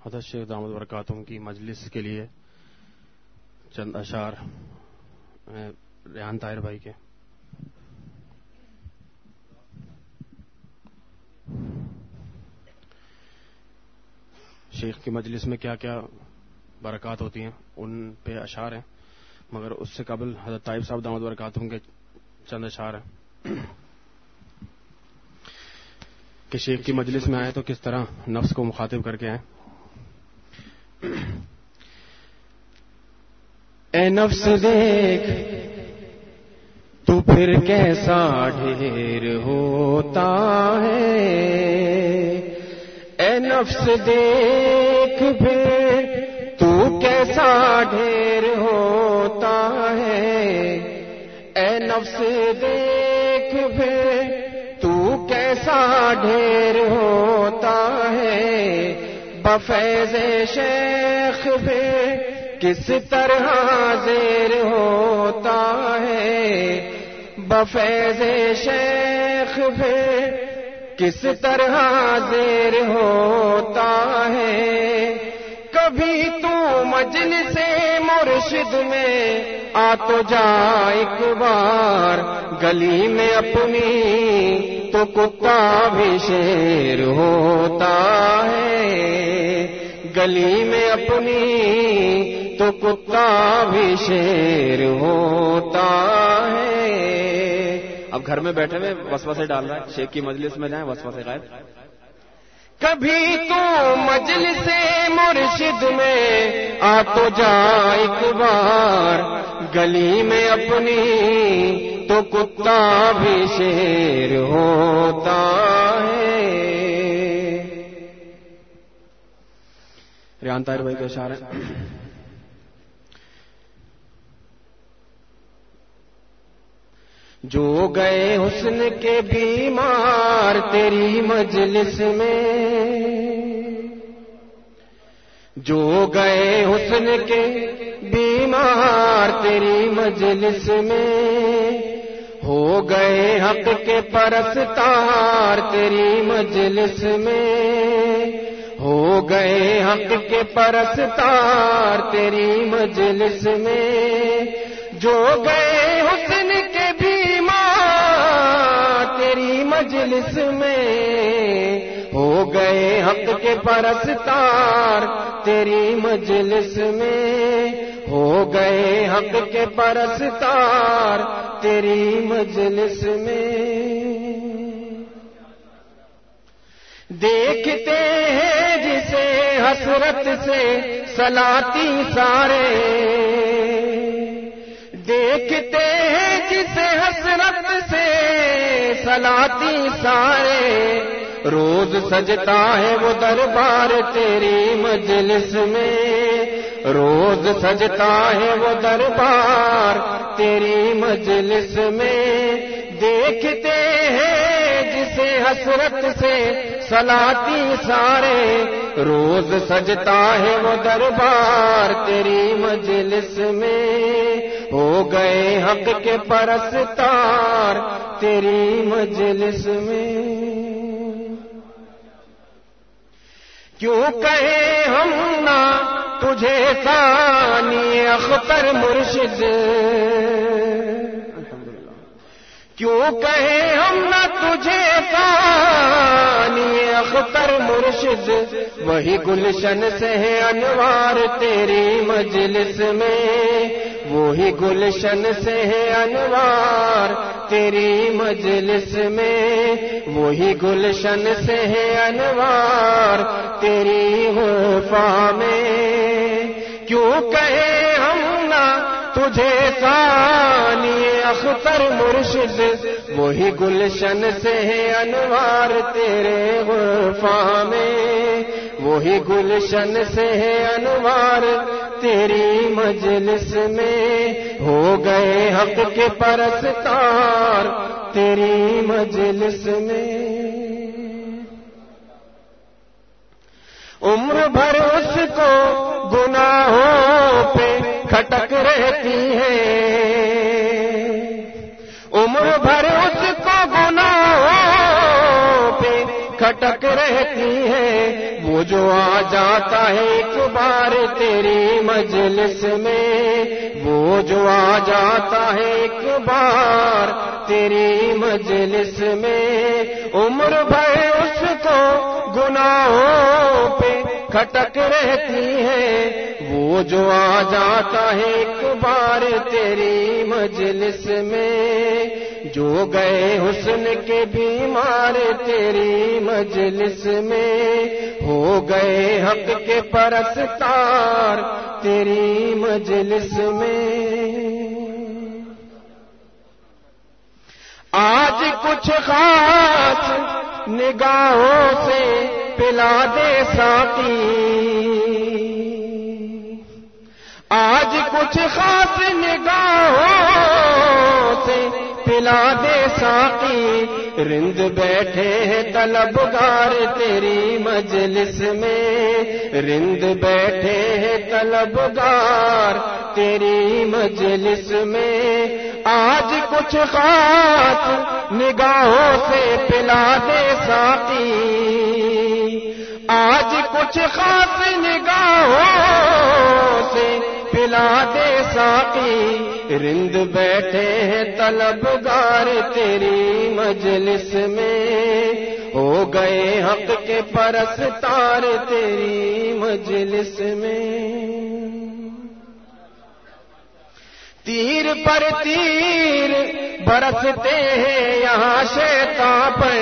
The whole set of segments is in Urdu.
حضرت شیخ دامت برکاتہم کی مجلس کے لیے چند اشعار ریحان طاہر بھائی کے. شیخ کی مجلس میں کیا کیا برکات ہوتی ہیں ان پہ اشعار ہیں، مگر اس سے قبل حضرت طائب صاحب دامت برکاتہم کے چند اشعار ہیں کہ شیخ کی مجلس میں آئے تو کس طرح نفس کو مخاطب کر کے آئے. اے نفس دیکھ تو پھر کیسا ڈھیر ہوتا ہے، اے نفس دیکھ پھر تو کیسا ڈھیر ہوتا ہے، اے نفس دیکھ پھر تو کیسا ڈھیر ہوتا ہے، بفیض شیخ پھر کس طرح زیر ہوتا ہے، بفیض شیخ پھر کس طرح زیر ہوتا ہے. کبھی تو مجلس مرشد میں آ تو جا ایک بار، گلی میں اپنی تو کتا بھی شیر ہوتا ہے، گلی میں اپنی تو کتا بھی شیر ہوتا ہے. اب گھر میں بیٹھے ہوئے وسوسے ڈال رہا ہے، شیخ کی مجلس میں جائیں وسوسے غائب. کبھی تو مجلس مرشد میں آ تو جا ایک بار، گلی میں اپنی تو کتا بھی شیر ہوتا ہے. ریحان طاہر بھائی کا اشعار ہے. جو گئے حسن کے بیمار تیری مجلس میں، جو گئے حسن کے بیمار تیری مجلس میں، ہو گئے حق کے پرستار تیری مجلس میں، ہو گئے حق کے پرستار تیری مجلس میں. جو گئے حسن کے بیمار تیری مجلس میں، ہو گئے حق کے پرستار تیری مجلس میں، ہو گئے حق کے پرستار تیری مجلس میں. دیکھتے ہیں جسے حسرت سے سلاتی سارے، دیکھتے ہیں جسے حسرت سے سلاتی سارے، روز سجتا ہے وہ دربار تیری مجلس میں، روز سجتا ہے وہ دربار تیری مجلس میں. دیکھتے ہیں جسے حسرت سے سلاتی سارے، روز سجتا ہے وہ دربار تیری مجلس میں، ہو گئے حق کے پرستار تیری مجلس میں. کیوں کہیں ہم نہ تجھے ثانی اختر مرشد، کیوں کہیں ہم نہ تجھے ثانی اختر مرشد، وہی گلشن سے ہے انوار تیری مجلس میں، وہی گلشن سے ہے انوار تیری مجلس میں، وہی گلشن سے ہے انوار تیری غرفہ میں. کیوں کہیں ہم نہ تجھے ثانی اختر مرشد، وہی گلشن سے ہے انوار تیرے غرفہ میں، وہی گلشن سے ہے انوار تیری مجلس میں، ہو گئے حق کے پرستار تیری مجلس میں. عمر بھر اس کو گناہوں پہ کھٹک رہتی ہے، عمر بھر اس کو گناہوں پہ کھٹک رہتی ہے، وہ وہ جو آ جاتا ہے ایک بار تیری مجلس میں، وہ جو آ جاتا ہے ایک بار تیری مجلس میں، عمر بھر اس کو گناہوں پہ کھٹک رہتی ہے، وہ جو آ جاتا ہے ایک بار تیری مجلس میں، جو گئے حسن کے بیمار تیری مجلس میں، ہو گئے حق کے پرستار تیری مجلس میں۔ آج کچھ خاص نگاہوں سے پلا دے ساقی، آج کچھ خاص نگاہوں سے پلا دے ساقی، رند بیٹھے ہیں طلبگار تیری مجلس میں، رند بیٹھے ہیں طلبگار تیری مجلس میں، آج کچھ خاص نگاہوں سے پلا دے ساقی، آج کچھ خاص نگاہوں سے پلا دے ساقی، رند بیٹھے ہیں طلبگار تیری مجلس میں، ہو گئے حق کے پرستار تیری مجلس میں۔ تیر پر تیر برستے ہیں یہاں شیطان پر،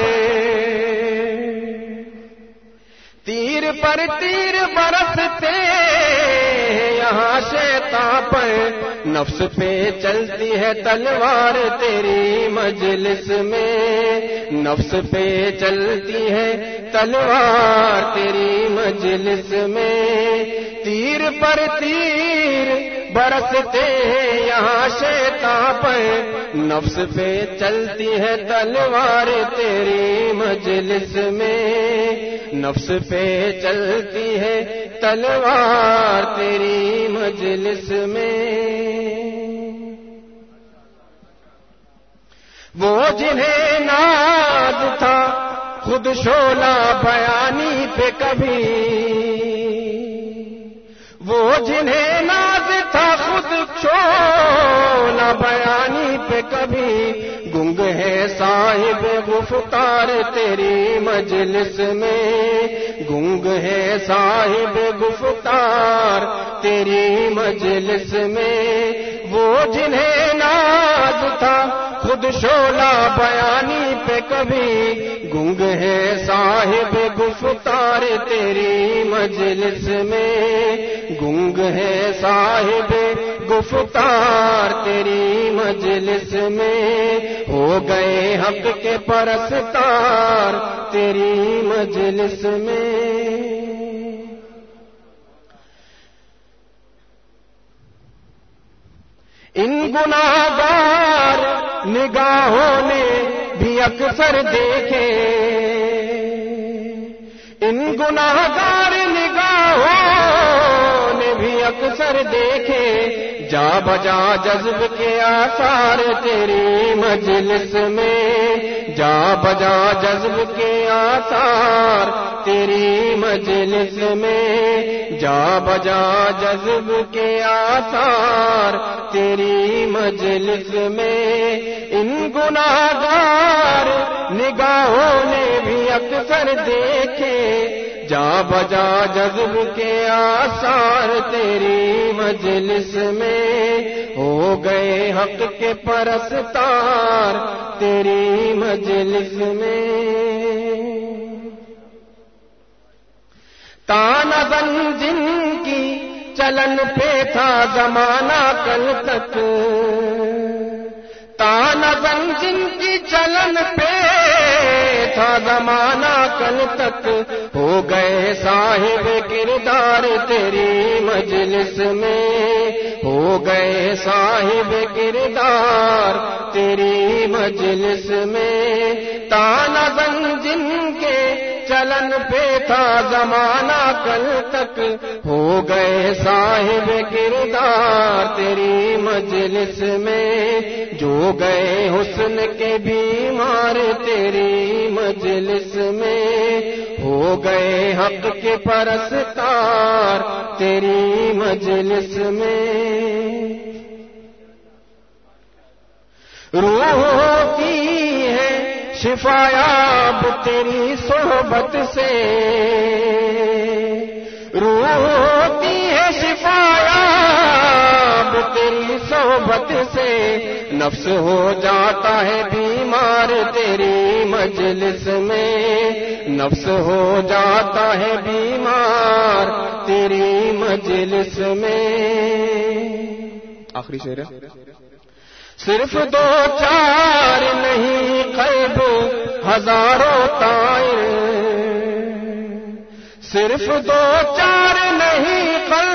تیر پر تیر برستے یہاں شیطان پر، نفس پہ چلتی ہے تلوار تیری مجلس میں، نفس پہ چلتی ہے تلوار تیری مجلس میں، تیر پر تیر برستے ہیں یہاں شیطان پر، نفس پہ چلتی ہے تلوار تیری مجلس میں، نفس پہ چلتی ہے تلوار تیری مجلس میں۔ وہ جنہیں ناز تھا خود شعلہ بیانی پہ کبھی، وہ جنہیں ناز تھا خود شعلہ بیانی پہ کبھی، گنگ ہے صاحب گفتار تیری مجلس میں، گنگ ہے صاحب گفتار تیری مجلس میں، وہ جنہیں ناز تھا خود شعلہ بیانی پہ کبھی، گنگ ہے صاحب گفتار تیری مجلس میں، گنگ ہے صاحب گفتار تیری مجلس میں، ہو گئے حق کے پرستار تیری مجلس میں۔ ان گناہگار نگاہوں نے بھی اکثر دیکھے، ان گناہگار نگاہوں نے بھی اکثر دیکھے، جا بجا جذب کے آثار تیری مجلس میں، جا بجا جذب کے آثار تیری مجلس میں، جا بجا جذب کے آثار تیری مجلس میں، ان گناہگار نگاہوں نے بھی اکثر دیکھے، جا بجا جذب کے آثار تیری مجلس میں، ہو گئے حق کے پرستار تیری مجلس میں۔ تانا زن جن کی چلن پہ تھا زمانہ کل تک، تانا زن جن کی چلن پہ تھا زمانہ کل تک، ہو گئے صاحب کردار تیری مجلس میں، ہو گئے صاحب کردار تیری مجلس میں، تانا زن جن کے چلن پہ تھا زمانہ کل تک، ہو گئے صاحب کردار تیری مجلس میں، جو گئے حسن کے بیمار تیری مجلس میں، ہو گئے حق کے پرستار تیری مجلس میں۔ روح کی ہے شفایاب تیری صحبت سے، روح کی ہے شفایاب تیری صحبت سے، نفس ہو جاتا ہے بیمار تیری مجلس میں، نفس ہو جاتا ہے بیمار تیری مجلس میں۔ آخری شعر ہے۔ صرف دو چار نہیں قلب ہزاروں طائر، صرف دو چار نہیں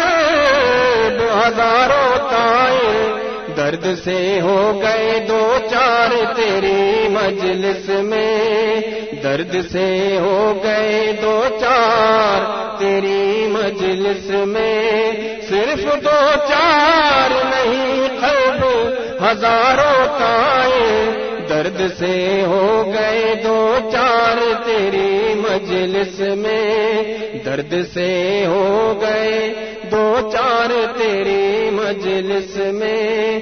قلب ہزاروں طائر، درد سے ہو گئے دو چار تیری مجلس میں، درد سے ہو گئے دو چار تیری مجلس میں، صرف دو چار نہیں قلب ہزاروں طائر، درد سے ہو گئے دو چار تیری مجلس میں، درد سے ہو گئے دو چار تیری مجلس میں۔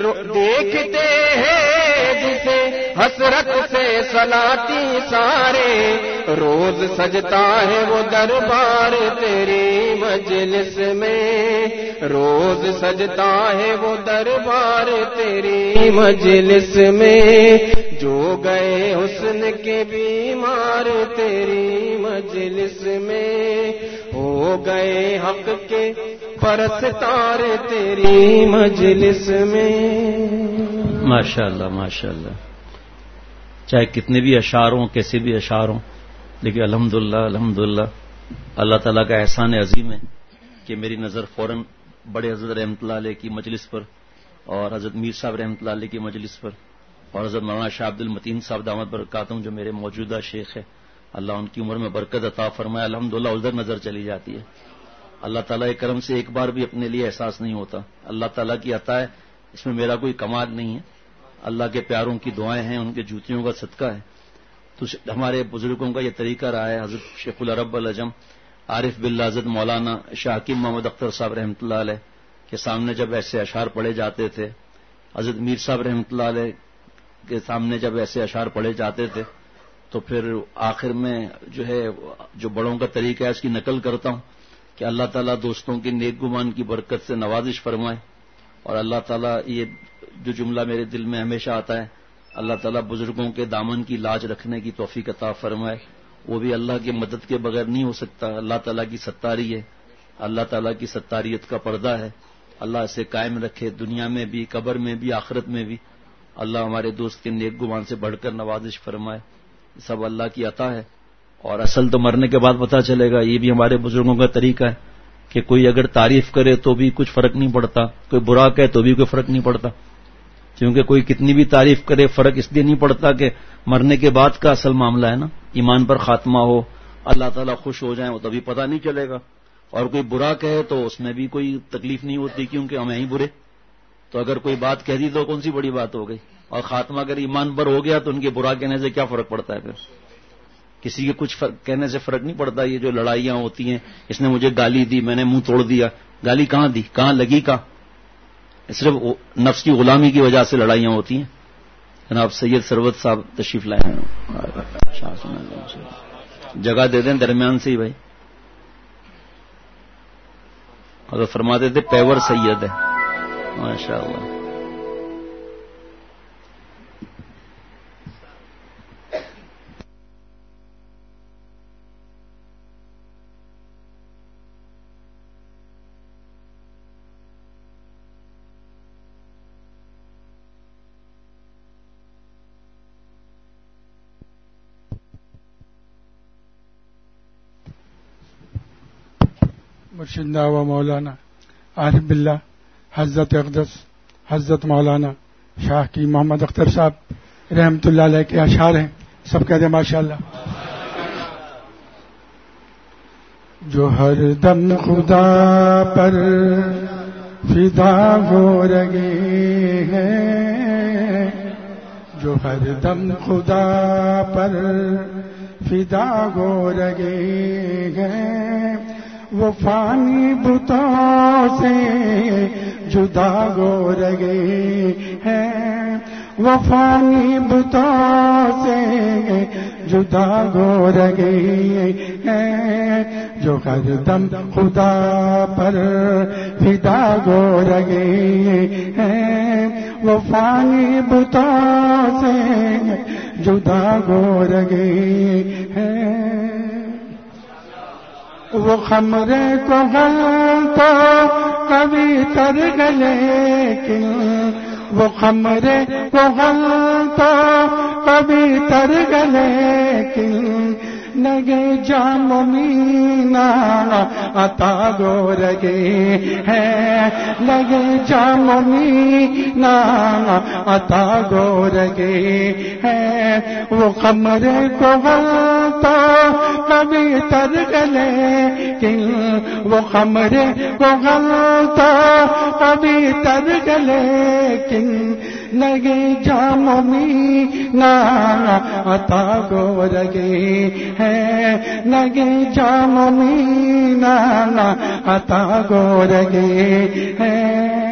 دیکھتے ہیں جسے حسرت سے سلاتی سارے، روز سجتا ہے وہ دربار تیری مجلس میں، روز سجتا ہے وہ دربار تیری مجلس میں، جو گئے حسن کے بیمار تیری مجلس میں، ہو گئے حق کے پرستار تیری مجلس میں۔ ماشاءاللہ ماشاءاللہ، چاہے کتنے بھی اشعار ہوں، کیسے بھی اشعار ہوں، لیکن الحمدللہ الحمدللہ اللہ تعالیٰ کا احسان عظیم ہے کہ میری نظر فوراً بڑے حضرت رحمۃ اللہ علیہ کی مجلس پر، اور حضرت میر صاحب رحمۃ اللہ علیہ کی مجلس پر، اور حضرت مولانا شاہ عبد المتین صاحب دامت برکاتہم جو میرے موجودہ شیخ ہے، اللہ ان کی عمر میں برکت عطا فرمائے، الحمدللہ ادھر نظر چلی جاتی ہے۔ اللہ تعالیٰ کے کرم سے ایک بار بھی اپنے لیے احساس نہیں ہوتا، اللہ تعالیٰ کی عطا ہے، اس میں میرا کوئی کمال نہیں ہے، اللہ کے پیاروں کی دعائیں ہیں، ان کے جوتیوں کا صدقہ ہے۔ تو ہمارے بزرگوں کا یہ طریقہ رہا ہے، حضرت شیخ العرب العجم عارف باللہ حضرت مولانا شاہ حکیم محمد اختر صاحب رحمۃ اللہ علیہ کے سامنے جب ایسے اشعار پڑھے جاتے تھے، حضرت میر صاحب رحمۃ اللہ علیہ کے سامنے جب ایسے اشعار پڑھے جاتے تھے، تو پھر آخر میں جو ہے جو بڑوں کا طریقہ ہے اس کی نقل کرتا ہوں کہ اللہ تعالیٰ دوستوں کی نیک گمان کی برکت سے نوازش فرمائے، اور اللہ تعالیٰ یہ جو جملہ میرے دل میں ہمیشہ آتا ہے، اللہ تعالیٰ بزرگوں کے دامن کی لاج رکھنے کی توفیق عطا فرمائے، وہ بھی اللہ کی مدد کے بغیر نہیں ہو سکتا، اللہ تعالیٰ کی ستاری ہے، اللہ تعالیٰ کی ستاریت کا پردہ ہے، اللہ اسے قائم رکھے دنیا میں بھی، قبر میں بھی، آخرت میں بھی، اللہ ہمارے دوست کے نیک گمان سے بڑھ کر نوازش فرمائے، سب اللہ کی عطا ہے۔ اور اصل تو مرنے کے بعد پتہ چلے گا، یہ بھی ہمارے بزرگوں کا طریقہ ہے کہ کوئی اگر تعریف کرے تو بھی کچھ فرق نہیں پڑتا، کوئی برا کہے تو بھی کوئی فرق نہیں پڑتا، کیونکہ کوئی کتنی بھی تعریف کرے فرق اس لیے نہیں پڑتا کہ مرنے کے بعد کا اصل معاملہ ہے نا، ایمان پر خاتمہ ہو، اللہ تعالیٰ خوش ہو جائیں، وہ تبھی پتہ نہیں چلے گا، اور کوئی برا کہے تو اس میں بھی کوئی تکلیف نہیں ہوتی کیونکہ ہم ہی برے، تو اگر کوئی بات کہہ دی تو کون سی بڑی بات ہو گئی، اور خاتمہ اگر ایمان پر ہو گیا تو ان کے برا کہنے سے کیا فرق پڑتا ہے، پھر کسی کے کچھ کہنے سے فرق نہیں پڑتا۔ یہ جو لڑائیاں ہوتی ہیں، اس نے مجھے گالی دی، میں نے منہ توڑ دیا، گالی کہاں دی، کہاں لگی، کہاں، صرف نفس کی غلامی کی وجہ سے لڑائیاں ہوتی ہیں۔ جناب سید سروت صاحب تشریف لائے ہیں، جگہ دے دیں درمیان سے ہی بھائی، حضرت فرماتے تھے پیور سید ہے، ماشاء اللہ۔ مرشدنا و مولانا عارف باللہ حضرت اقدس حضرت مولانا شاہ کی محمد اختر صاحب رحمۃ اللہ علیہ کے اشعار ہیں، سب کہتے ہیں ماشاءاللہ۔ جو ہر دم خدا پر فدا ہو رہے ہیں، جو ہر دم خدا پر فدا ہو رہے ہیں، وہ فانی بتوں سے جدا ہو رہے ہیں، وہ فانی بتوں سے جدا ہو رہے ہیں، جو ہر دم خدا پر فدا ہو رہے ہیں، وہ فانی بتوں سے جدا ہو رہے ہیں۔ وہ خمرے کو غل تو کبھی تر گلے لیکن وہ خمرے کو غل تو کبھی تر گلے لیکن لگے جام مینا عطا گو رگے ہیں، لگے جام مینا عطا گو رگے ہیں، وہ خمرے کو غلطا کبھی تر گلے لیکن وہ خمرے کو غلطا کبھی تر گلے لیکن لگے جام مینا عطا گو رگے ہیں، لگے جام مینا عطا گو رگے ہیں۔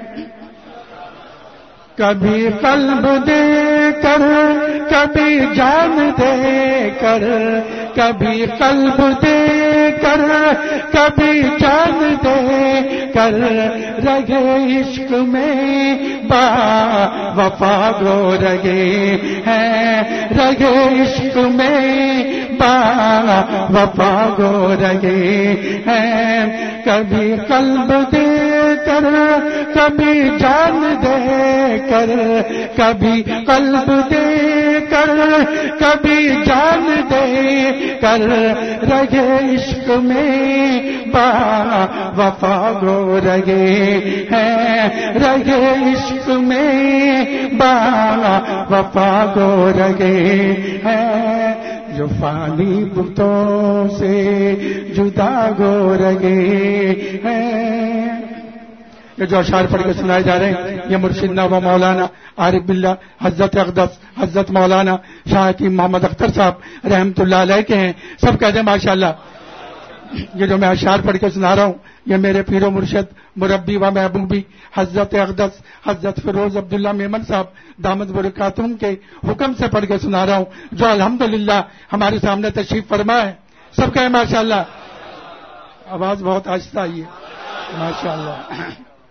کبھی قلب دے کر کبھی جان دے کر، کبھی قلب دے کر کبھی جان دے کر، رگے عشق میں با وفا گو رگے ہیں، رگے عشق میں با وفا گو رگے ہیں، کبھی قلب دے کر کبھی جان دے کر، کبھی قلب دے کر کبھی جان دے کر، رگے عشق میں با وفا گو رگے ہیں، رگے عشق میں با وفا گو رگے ہیں، جو فانی بتوں سے جدا گو رگے ہیں۔ یہ جو اشعار پڑھ کے سنائے جا رہے ہیں یہ مرشد نواب مولانا عارف باللہ حضرت اقدس حضرت مولانا شاہ کی محمد اختر صاحب رحمت اللہ علیہ کے ہیں، سب کہتے ہیں ماشاءاللہ۔ یہ جو میں اشعار پڑھ کے سنا رہا ہوں یہ میرے پیر و مرشد مربی و محبوبی حضرت اقدس حضرت فیروز عبداللہ میمن صاحب دامت برکاتہم کے حکم سے پڑھ کے سنا رہا ہوں، جو الحمدللہ ہمارے سامنے تشریف فرما ہے، سب کہیں ماشاءاللہ۔ آواز بہت آہستہ آئی ہے ماشاءاللہ۔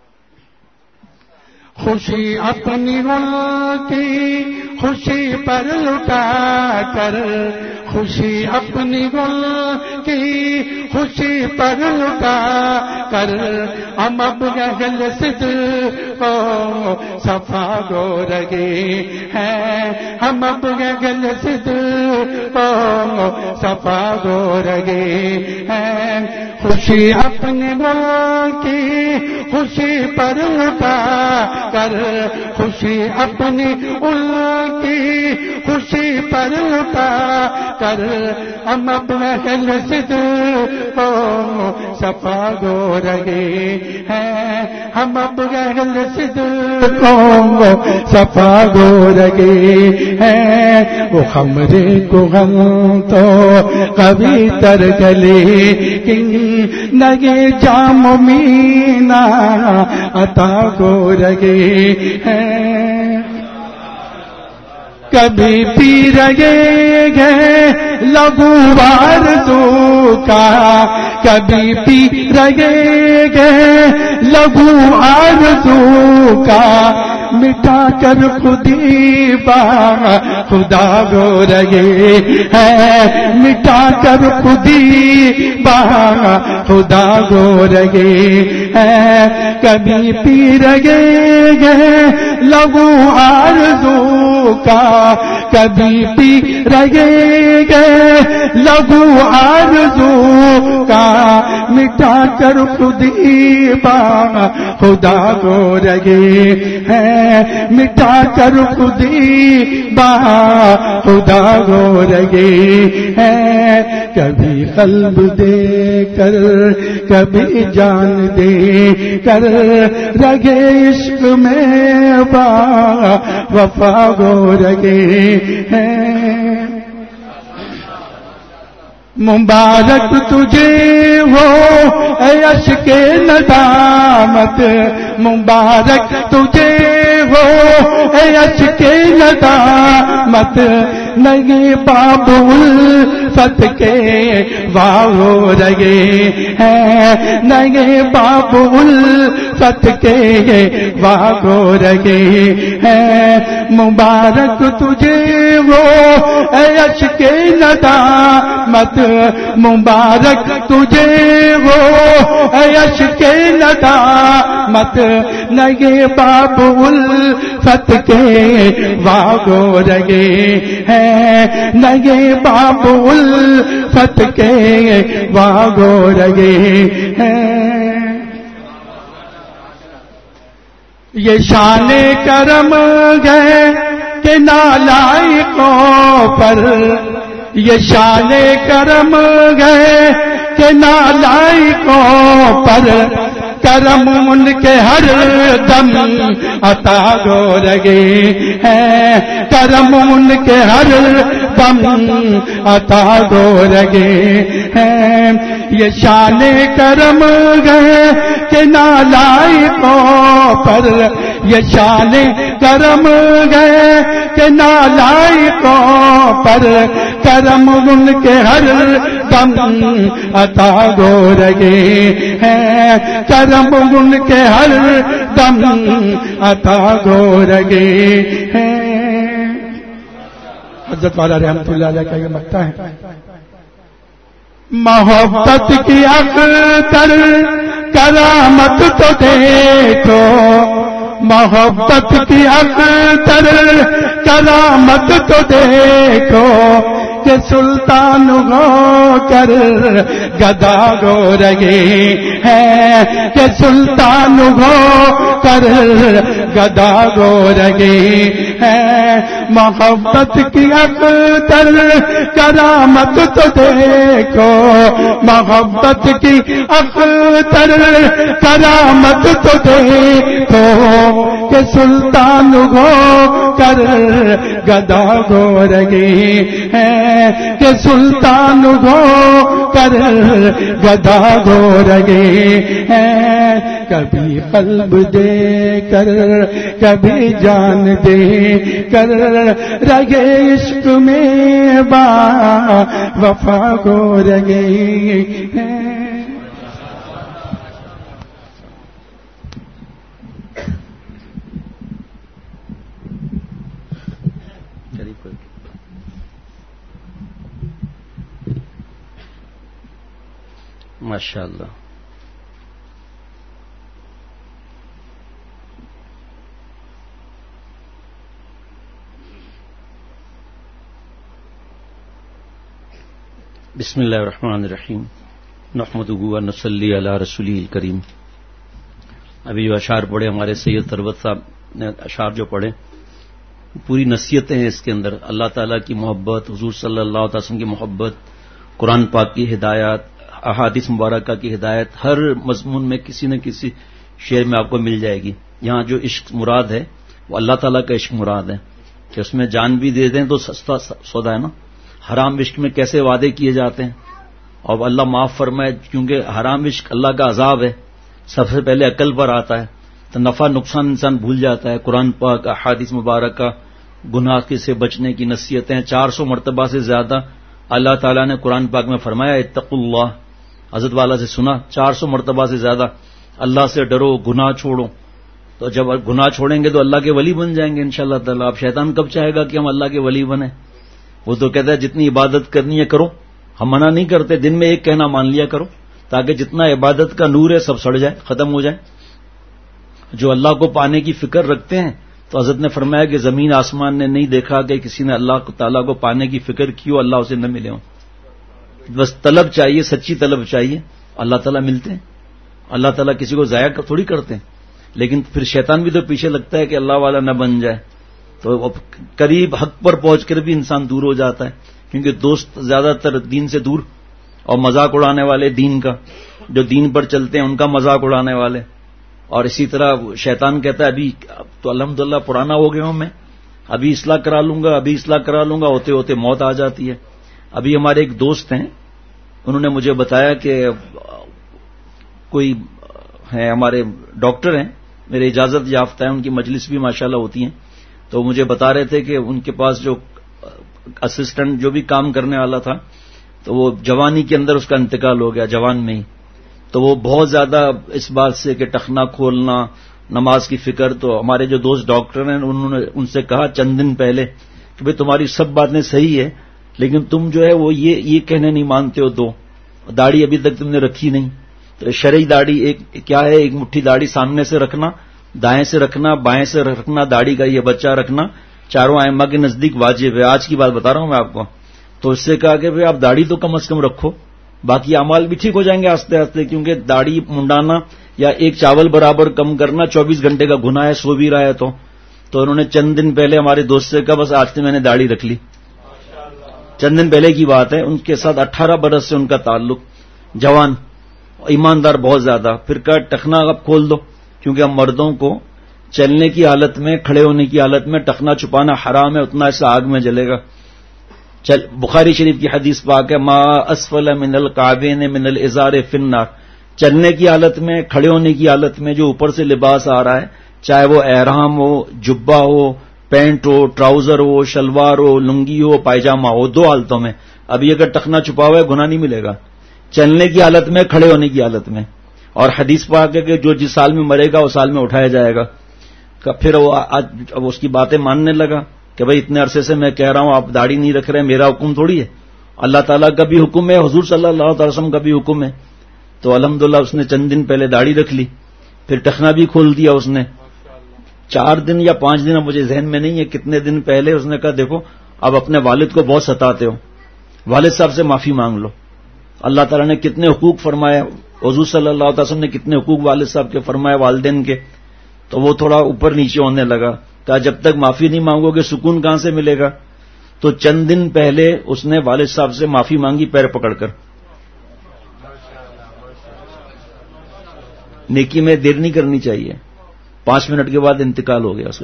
خوشی اپنی گل کی خوشی پر لٹا کر، خوشی اپنی گل کی خوشی پر لٹا کر، ہم اب گل صد کو صفا گو رگے ہیں، ہم اب گل صد کو صفا گو رگے ہیں، خوشی اپنی گل کی خوشی پر لٹا کر، خوشی اپنی ان کی خوشی پر لٹا کر، ہم اپنا گل صد کو صفا گو رگے ہیں، ہم اپنا گل صد کو صفا گو رگے ہیں، وہ خمرے کو غم تو کبھی تر گلے لیکن لگے جام مینا عطا گو رگے ہیں، کبھی پی رگے گئے لبو آرزو کا، کبھی پی رگے گئے لبو آرزو کا، مٹا کر خودی با خدا گو رگے ہیں، مٹا کر خودی با خدا گو رگے ہیں، کبھی پی رگے گئے لبو آرزو کا، کبھی پی رگے گئے لبو آرزو کا، مٹا کر خودی با خدا کو رہے ہیں، مٹا کر خودی با خدا کو رہے ہیں، کبھی قلب دے کر کبھی جان دے کر رگے عشق میں با وفا گو رگے ہیں۔ مبارک تجھے ہو اے عشق ندامت، مبارک تجھے ہو اے عشق ندامت، نہیں باب الفت کے واو رگے ہیں، نہیں باب الفت کے واو رگے ہیں، مبارک تجھے ہو اے عشق ندامت، مبارک تجھے ہو اے عشق ندامت، نہیں باب الفت کے واگو رگے ہیں، نہیں باب الفت کے واگو رگے ہیں۔ یہ شان کرم گئے کہ نالائقوں پر، یہ شان کرم گئے کہ نالائقوں پر، کرم ان کے ہر دم عطا گو رگے ہیں، کرم ان کے ہر دم عطا گو رگے ہیں۔ یہ شان کرم گئے کہ نالائقوں پر، یہ شان کرم گئے کہ نالائقوں پر، کرم ان کے ہر دم عطا گو رگے ہیں، کرم ان کے ہر دم عطا گو رگے ہیں۔ حضرت والا رحمت اللہ علیہ کا یہ مکتہ ہے، محبت کی اختر کرامت تو دیکھو، محبت کی اختر کرامت تو دیکھو، کہ سلطان ہو کر گدا گو رگے ہیں، کہ سلطان ہو کر گدا گو رگے ہیں، محبت کی اختر کرامت تو دیکھو، محبت کی اختر کرامت تو دیکھو، کہ سلطان ہو کر گدا گو رگے ہیں، کہ سلطان ہو کر گدا گو رگے ہیں، کبھی قلب دے کر کبھی جان دے کر رگے عشق میں با وفا گو رگے ہیں۔ ماشاء اللہ۔ بسم اللہ الرحمن الرحیم، نحمدہ و نصلی علی رسولہ الکریم۔ ابھی جو اشعار پڑھے ہمارے سید تربت صاحب نے، اشعار جو پڑھے پوری نصیحتیں ہیں اس کے اندر، اللہ تعالیٰ کی محبت، حضور صلی اللہ علیہ وسلم کی محبت، قرآن پاک کی ہدایات، احادیث مبارکہ کی ہدایت، ہر مضمون میں کسی نہ کسی شعر میں آپ کو مل جائے گی۔ یہاں جو عشق مراد ہے وہ اللہ تعالیٰ کا عشق مراد ہے، کہ اس میں جان بھی دے دیں تو سستا سودا ہے نا۔ حرام عشق میں کیسے وعدے کیے جاتے ہیں، اور اللہ معاف فرمائے، کیونکہ حرام عشق اللہ کا عذاب ہے، سب سے پہلے عقل پر آتا ہے، تو نفع نقصان انسان بھول جاتا ہے۔ قرآن پاک، احادیث مبارکہ، گناہ سے بچنے کی نصیحتیں 400 مرتبہ سے زیادہ اللہ تعالیٰ نے قرآن پاک میں فرمایا اتقوا اللہ، حضرت والا سے سنا 400 مرتبہ سے زیادہ اللہ سے ڈرو، گناہ چھوڑو۔ تو جب گناہ چھوڑیں گے تو اللہ کے ولی بن جائیں گے انشاءاللہ تعالیٰ۔ اب شیطان کب چاہے گا کہ ہم اللہ کے ولی بنیں؟ وہ تو کہتا ہے جتنی عبادت کرنی ہے کرو، ہم منع نہیں کرتے، دن میں ایک کہنا مان لیا کرو، تاکہ جتنا عبادت کا نور ہے سب سڑ جائے، ختم ہو جائے۔ جو اللہ کو پانے کی فکر رکھتے ہیں تو حضرت نے فرمایا کہ زمین آسمان نے نہیں دیکھا کہ کسی نے اللہ تعالیٰ کو پانے کی فکر کی ہو، اللہ اسے نہ ملے ہوں۔ بس طلب چاہیے، سچی طلب چاہیے، اللہ تعالیٰ ملتے ہیں؟ اللہ تعالیٰ کسی کو ضائع تھوڑی کرتے ہیں. لیکن پھر شیطان بھی تو پیچھے لگتا ہے کہ اللہ والا نہ بن جائے, تو قریب حق پر پہنچ کر بھی انسان دور ہو جاتا ہے, کیونکہ دوست زیادہ تر دین سے دور اور مذاق اڑانے والے دین کا, جو دین پر چلتے ہیں ان کا مذاق اڑانے والے. اور اسی طرح شیطان کہتا ہے ابھی تو الحمدللہ پرانا ہو گیا ہوں میں, ابھی اصلاح کرا لوں گا, ابھی اصلاح کرا لوں گا, ہوتے ہوتے موت آ جاتی ہے. ابھی ہمارے ایک دوست ہیں, انہوں نے مجھے بتایا کہ کوئی ہیں ہمارے ڈاکٹر ہیں, میرے اجازت یافتہ ہیں, ان کی مجلس بھی ماشاءاللہ ہوتی ہیں, تو مجھے بتا رہے تھے کہ ان کے پاس جو اسسٹنٹ جو بھی کام کرنے والا تھا, تو وہ جوانی کے اندر اس کا انتقال ہو گیا, جوان میں ہی. تو وہ بہت زیادہ اس بات سے کہ ٹخنا کھولنا, نماز کی فکر. تو ہمارے جو دوست ڈاکٹر ہیں انہوں نے ان سے کہا چند دن پہلے کہ بھئی تمہاری سب باتیں صحیح ہے, لیکن تم جو ہے وہ یہ کہنے نہیں مانتے ہو, دو داڑھی ابھی تک تم نے رکھی نہیں. تو شرعی داڑھی ایک کیا ہے, ایک مٹھی داڑھی سامنے سے رکھنا, دائیں سے رکھنا, بائیں سے رکھنا, داڑھی کا یہ بچہ رکھنا, چاروں ائمہ کے نزدیک واجب ہے. آج کی بات بتا رہا ہوں میں آپ کو. تو اس سے کہا کہ بھئی آپ داڑھی تو کم از کم رکھو, باقی اعمال بھی ٹھیک ہو جائیں گے آہستہ آہستہ, کیونکہ داڑھی منڈانا یا ایک چاول برابر کم کرنا 24 گھنٹے کا گناہ ہے, سو بھی رہا ہے تو انہوں نے چند دن پہلے ہمارے دوست سے کہا بس آج سے میں نے داڑھی رکھ لی. چند دن پہلے کی بات ہے. ان کے ساتھ 18 برس سے ان کا تعلق, جوان, ایماندار بہت زیادہ. پھر کہا ٹخنا اب کھول دو, کیونکہ ہم مردوں کو چلنے کی حالت میں, کھڑے ہونے کی حالت میں ٹخنا چھپانا حرام ہے, اتنا ایسا آگ میں جلے گا. بخاری شریف کی حدیث پاک ہے, ما اسفل من الکعبین من الازار فی النار. چلنے کی حالت میں, کھڑے ہونے کی حالت میں جو اوپر سے لباس آ رہا ہے, چاہے وہ احرام ہو, جبہ ہو, پینٹ ہو, ٹراؤزر ہو, شلوار ہو, لنگی ہو, پائجامہ ہو, دو حالتوں میں. ابھی اگر ٹخنا چھپا ہوا ہے گناہ نہیں ملے گا, چلنے کی حالت میں, کھڑے ہونے کی حالت میں. اور حدیث پاک ہے کہ جو جس سال میں مرے گا اس سال میں اٹھایا جائے گا. پھر وہ اب اس کی باتیں ماننے لگا کہ بھئی اتنے عرصے سے میں کہہ رہا ہوں آپ داڑھی نہیں رکھ رہے, میرا حکم تھوڑی ہے, اللہ تعالیٰ کا بھی حکم ہے, حضور صلی اللہ علیہ وسلم کا بھی حکم ہے. تو الحمدللہ اس نے چند دن پہلے داڑھی رکھ لی, پھر ٹخنا بھی کھول دیا اس نے. 4 دن یا 5 دن, مجھے ذہن میں نہیں ہے کتنے دن پہلے, اس نے کہا دیکھو اب اپنے والد کو بہت ستاتے ہو, والد صاحب سے معافی مانگ لو. اللہ تعالیٰ نے کتنے حقوق فرمائے, حضور صلی اللہ علیہ وسلم نے کتنے حقوق والد صاحب کے فرمائے, والدین کے. تو وہ تھوڑا اوپر نیچے ہونے لگا, کہا جب تک معافی نہیں مانگو گے سکون کہاں سے ملے گا. تو چند دن پہلے اس نے والد صاحب سے معافی مانگی پیر پکڑ کر. نیکی میں دیر نہیں کرنی چاہیے. 5 منٹ کے بعد انتقال ہو گیا اس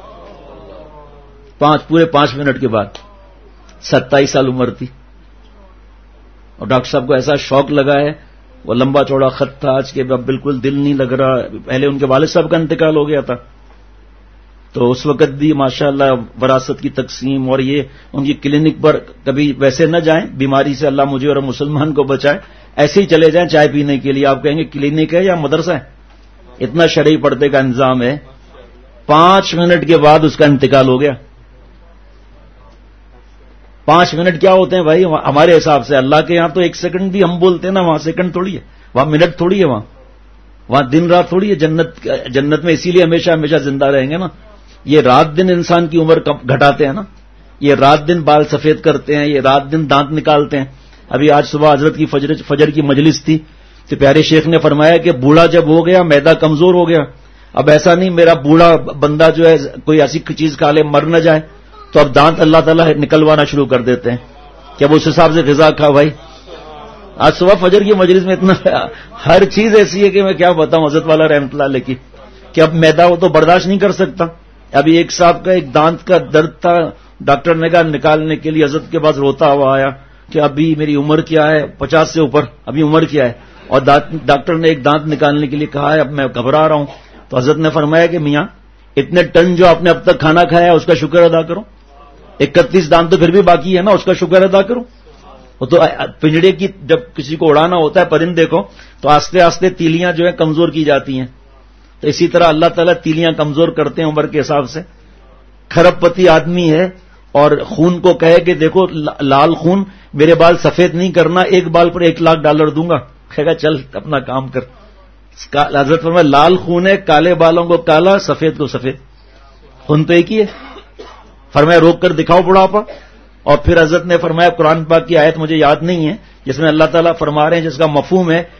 کا, پورے 5 منٹ کے بعد. 27 سال عمر تھی, اور ڈاکٹر صاحب کو ایسا شوق لگا ہے, وہ لمبا چوڑا خط تھا آج کے, اب بالکل دل نہیں لگ رہا. پہلے ان کے والد صاحب کا انتقال ہو گیا تھا, تو اس وقت بھی ماشاءاللہ وراثت کی تقسیم, اور یہ ان کی کلینک پر کبھی ویسے نہ جائیں, بیماری سے اللہ مجھے اور مسلمان کو بچائے, ایسے ہی چلے جائیں چائے پینے کے لیے. آپ کہیں گے کلینک ہے یا مدرسہ ہے, اتنا شرعی پردے کا انتظام ہے. 5 منٹ کے بعد اس کا انتقال ہو گیا. 5 منٹ کیا ہوتے ہیں بھائی ہمارے حساب سے, اللہ کے یہاں تو 1 سیکنڈ بھی ہم بولتے ہیں نا, وہاں سیکنڈ تھوڑی ہے, وہاں منٹ تھوڑی ہے, وہاں دن رات تھوڑی ہے. جنت میں اسی لیے ہمیشہ ہمیشہ زندہ رہیں گے نا. یہ رات دن انسان کی عمر گھٹاتے ہیں نا, یہ رات دن بال سفید کرتے ہیں, یہ رات دن دانت نکالتے ہیں. ابھی آج صبح حضرت کی فجر کی مجلس تھی, تو پیارے شیخ نے فرمایا کہ بوڑھا جب ہو گیا معدہ کمزور ہو گیا, اب ایسا نہیں میرا بوڑھا بندہ جو ہے کوئی ایسی چیز کھا لے مر نہ جائے, تو اب دانت اللہ تعالیٰ نکلوانا شروع کر دیتے ہیں کہ اب اس حساب سے غذا کھا. بھائی آج صبح فجر کی مجلس میں اتنا ہر چیز ایسی ہے کہ میں کیا بتاؤں حضرت والا رحمۃ اللہ علیہ کی, کہ اب میدا وہ تو برداشت نہیں کر سکتا. ابھی ایک صاحب کا ایک دانت کا درد تھا, ڈاکٹر نے کہا نکالنے کے لیے حضرت کے پاس روتا ہوا آیا کہ ابھی میری عمر کیا ہے, 50 سے اوپر, ابھی عمر کیا ہے, اور ڈاکٹر نے ایک دانت نکالنے کے لیے کہا ہے, اب میں گھبرا رہا ہوں. تو حضرت نے فرمایا کہ میاں اتنے ٹن جو آپ نے اب تک کھانا کھایا ہے اس کا شکر ادا کرو, 31 دانت تو پھر بھی باقی ہے نا, اس کا شکر ادا کرو. وہ تو پنجڑے کی جب کسی کو اڑانا ہوتا ہے پرندے کو, تو آستے آستے تیلیاں جو ہیں کمزور کی جاتی ہیں, تو اسی طرح اللہ تعالیٰ تیلیاں کمزور کرتے ہیں عمر کے حساب سے. کھرب پتی آدمی ہے اور خون کو کہے کہ دیکھو لال خون, میرے بال سفید نہیں کرنا, ایک بال پر $1,00,000 دوں گا, کہے گا چل اپنا کام کر. حضرت فرمایا لال خون ہے, کالے بالوں کو کالا, سفید کو سفید, خون تو ایک ہی ہے. فرمایا روک کر دکھاؤ بڑھاپا. اور پھر حضرت نے فرمایا قرآن پاک کی آیت مجھے یاد نہیں ہے جس میں اللہ تعالیٰ فرما رہے ہیں, جس کا مفہوم ہے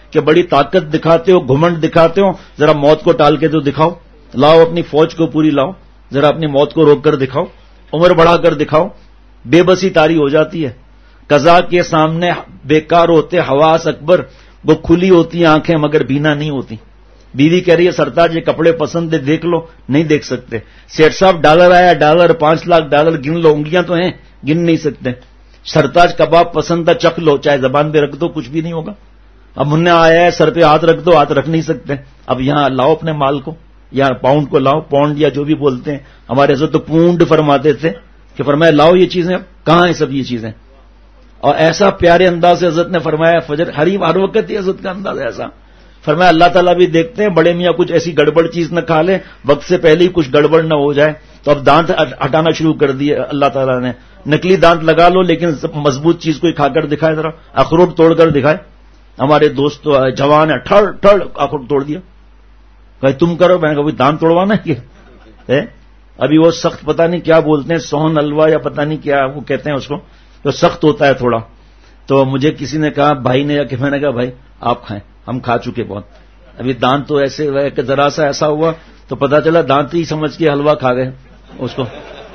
کہ بڑی طاقت دکھاتے ہو, گھمنڈ دکھاتے ہو, ذرا موت کو ٹال کے تو دکھاؤ, لاؤ اپنی فوج کو پوری لاؤ, ذرا اپنی موت کو روک کر دکھاؤ, عمر بڑھا کر دکھاؤ. بے بسی طاری ہو جاتی ہے. قضا کے سامنے بیکار ہوتے حواس اکبر, وہ کھلی ہوتی آنکھیں مگر بینا نہیں ہوتی. بیوی کہہ رہی ہے سرتاج یہ کپڑے پسند ہے دیکھ لو, نہیں دیکھ سکتے. سیٹ صاحب ڈالر آیا, ڈالر 5 لاکھ ڈالر گن لو, انگلیاں تو ہیں گن نہیں سکتے. سرتاج کباب پسند ہے چکھ لو, چاہے زبان پہ رکھ دو کچھ بھی نہیں ہوگا. اب منہ آیا ہے سر پہ ہاتھ رکھ دو, ہاتھ رکھ نہیں سکتے. اب یہاں لاؤ اپنے مال کو, یا پاؤنڈ کو لاؤ, پاؤنڈ یا جو بھی بولتے ہیں, ہمارے حضرت تو پونڈ فرماتے تھے کہ فرمایا لاؤ یہ چیزیں. اب کہاں ہیں سب یہ چیزیں؟ اور ایسا پیارے انداز سے حضرت نے فرمایا, فجر ہر وقت ہی حضرت کا انداز ایسا فرمایا اللہ تعالیٰ بھی دیکھتے ہیں بڑے میاں کچھ ایسی گڑبڑ چیز نہ کھا لیں, وقت سے پہلے ہی کچھ گڑبڑ نہ ہو جائے. تو اب دانت ہٹانا شروع کر دیے اللہ تعالیٰ نے. نکلی دانت لگا لو لیکن مضبوط چیز کوئی کھا کر دکھائے, ذرا اخروٹ توڑ کر دکھائے. ہمارے دوست جوان ہے, ٹھڑ اخروٹ توڑ دیا. کہ تم کرو, میں نے کہا دانت توڑوانا ہے. ابھی وہ سخت پتہ نہیں کیا بولتے ہیں, سون حلوہ یا پتہ نہیں کیا وہ کہتے ہیں اس کو, تو سخت ہوتا ہے تھوڑا. تو مجھے کسی نے کہا بھائی نے, کہ میں نے کہا بھائی آپ کھائیں, ہم کھا چکے بہت. ابھی دانت تو ایسے کہ ذرا سا ایسا ہوا تو پتا چلا دانت ہی سمجھ کے حلوہ کھا گئے اس کو.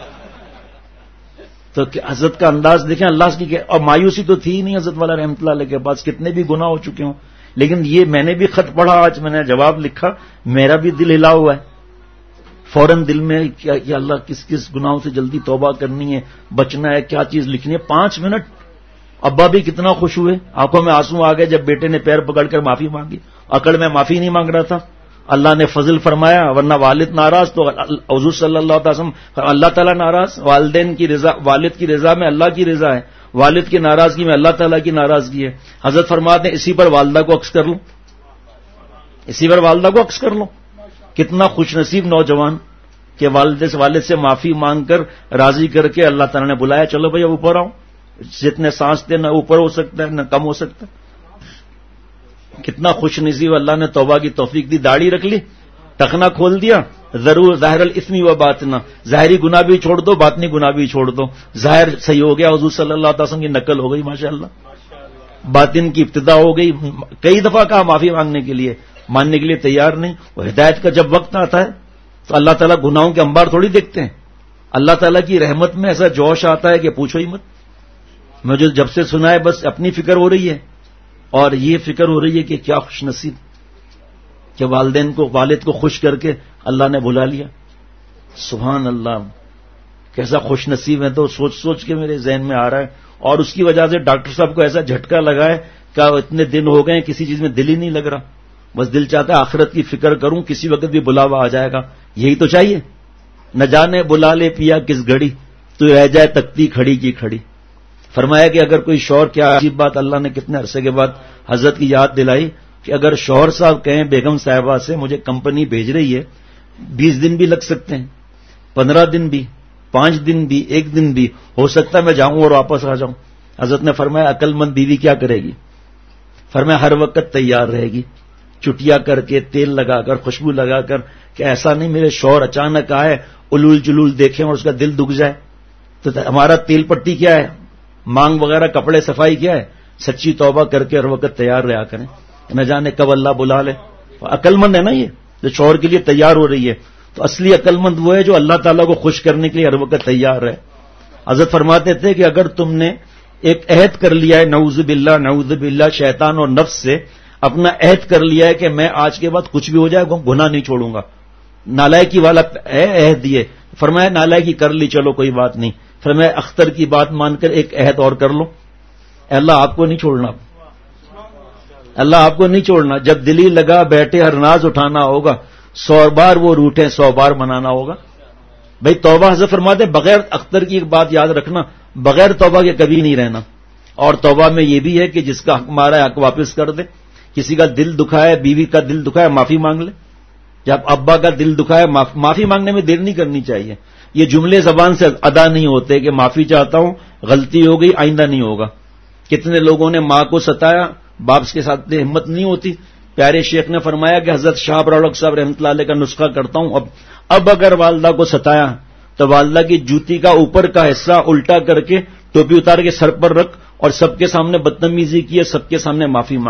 تو حضرت کا انداز دیکھیں اللہ کی. اور مایوسی تو تھی ہی نہیں حضرت والا رحمۃ اللہ علیہ کے پاس, کتنے بھی گناہ ہو چکے ہوں, لیکن یہ میں نے بھی خط پڑھا آج, میں نے جواب لکھا, میرا بھی دل ہلا ہوا ہے فوراً دل میں کہ اللہ کس کس گناہوں سے جلدی توبہ کرنی ہے, بچنا ہے, کیا چیز لکھنی ہے. 5 منٹ ابا بھی کتنا خوش ہوئے, آنکھوں میں آنسو آ گئے جب بیٹے نے پیر پکڑ کر معافی مانگی. عقل میں معافی نہیں مانگ رہا تھا, اللہ نے فضل فرمایا, ورنہ والد ناراض تو حضور صلی اللہ علیہ وسلم, اللہ تعالیٰ ناراض. والدین کی رضا, والد کی رضا میں اللہ کی رضا ہے, والد کی ناراضگی میں اللہ تعالیٰ کی ناراضگی ہے. حضرت فرماتے ہیں اسی پر والدہ کو عکس کر لو, اسی پر والدہ کو عکس کر لو. کتنا خوش نصیب نوجوان کہ والد سے معافی مانگ کر راضی کر کے اللہ تعالیٰ نے بلایا, چلو بھائی اوپر آؤ. جتنے سانس تھے نہ اوپر ہو سکتا ہے نہ کم ہو سکتا. کتنا خوش نصیب, اللہ نے توبہ کی توفیق دی. داڑھی رکھ لی, ٹخنا کھول دیا, ضرور ظاہر الاسمی و باطنا, ظاہری گناہ بھی چھوڑ دو, باطنی گناہ بھی چھوڑ دو. ظاہر صحیح ہو گیا, حضور صلی اللہ علیہ وسلم کی نقل ہو گئی ماشاءاللہ. باطن کی ابتدا ہو گئی. کئی دفعہ کہا معافی مانگنے کے لیے, ماننے کے لیے تیار نہیں. وہ ہدایت کا جب وقت آتا ہے تو اللہ تعالیٰ گناہوں کے انبار تھوڑی دیکھتے ہیں. اللہ تعالیٰ کی رحمت میں ایسا جوش آتا ہے کہ پوچھو ہی مت. مجھے جب سے سنا ہے بس اپنی فکر ہو رہی ہے, اور یہ فکر ہو رہی ہے کہ کیا خوش نصیب کہ والدین کو, والد کو خوش کر کے اللہ نے بلا لیا. سبحان اللہ, کیسا خوش نصیب ہے. تو سوچ سوچ کے میرے ذہن میں آ رہا ہے. اور اس کی وجہ سے ڈاکٹر صاحب کو ایسا جھٹکا لگا ہے کہ اتنے دن ہو گئے کسی چیز میں دل ہی نہیں لگ رہا. بس دل چاہتا ہے آخرت کی فکر کروں, کسی وقت بھی بلاوا آ جائے گا. یہی تو چاہیے. نہ جانے بلا لے پیا کس گھڑی, تو رہ جائے تکتی کھڑی کی کھڑی. فرمایا کہ اگر کوئی شوہر, کیا عجیب بات, اللہ نے کتنے عرصے کے بعد حضرت کی یاد دلائی کہ اگر شوہر صاحب کہیں بیگم صاحبہ سے مجھے کمپنی بھیج رہی ہے, 20 دن بھی لگ سکتے ہیں, 15 دن بھی, 5 دن بھی, 1 دن بھی ہو سکتا ہے میں جاؤں اور واپس آ جاؤں. حضرت نے فرمایا عقل مند بیوی کیا کرے گی؟ فرمایا ہر وقت تیار رہے گی, چٹیا کر کے, تیل لگا کر, خوشبو لگا کر, کہ ایسا نہیں میرے شوہر اچانک آئے, الول جلول دیکھیں اور اس کا دل دکھ جائے. تو ہمارا تیل پٹی کیا ہے, مانگ وغیرہ, کپڑے صفائی کیا ہے؟ سچی توبہ کر کے ہر وقت تیار رہا کریں, نہ جانے کب اللہ بلا لے. عقل مند ہے نا یہ, جو شوہر کے لیے تیار ہو رہی ہے. تو اصلی عقل مند وہ ہے جو اللہ تعالیٰ کو خوش کرنے کے لیے ہر وقت تیار رہے. حضرت فرماتے تھے کہ اگر تم نے ایک عہد کر لیا ہے, نعوذ باللہ شیطان اور نفس سے اپنا عہد کر لیا ہے کہ میں آج کے بعد کچھ بھی ہو جائے گناہ نہیں چھوڑوں گا, نالائکی والا عہد دیے. فرمایا نالائکی کر لی, چلو کوئی بات نہیں. فرمایا اختر کی بات مان کر ایک عہد اور کر لو, اللہ آپ کو نہیں چھوڑنا, اللہ آپ کو نہیں چھوڑنا. جب دلی لگا بیٹھے ہر ناز اٹھانا ہوگا, 100 بار وہ روٹیں 100 بار منانا ہوگا. بھائی توبہ حضرت فرماتے بغیر اختر کی ایک بات یاد رکھنا, بغیر توبہ کے کبھی نہیں رہنا. اور توبہ میں یہ بھی ہے کہ جس کا حق مارا ہے حق واپس کر دے. کسی کا دل دکھا ہے, بیوی کا دل دکھا ہے, معافی مانگ لے. جب ابا کا دل دکھا ہے, معافی مانگنے میں دیر نہیں کرنی چاہیے. یہ جملے زبان سے ادا نہیں ہوتے کہ معافی چاہتا ہوں, غلطی ہو گئی, آئندہ نہیں ہوگا. کتنے لوگوں نے ماں کو ستایا, باپ کے ساتھ ہمت نہیں ہوتی. پیارے شیخ نے فرمایا کہ حضرت شاہ پراڑک صاحب رحمۃ اللہ علیہ کا نسخہ کرتا ہوں, اب اگر والدہ کو ستایا تو والدہ کی جوتی کا اوپر کا حصہ الٹا کر کے ٹوپی اتار کے سر پر رکھ, اور سب کے سامنے بدتمیزی کی ہے, سب کے سامنے معافی مانگ.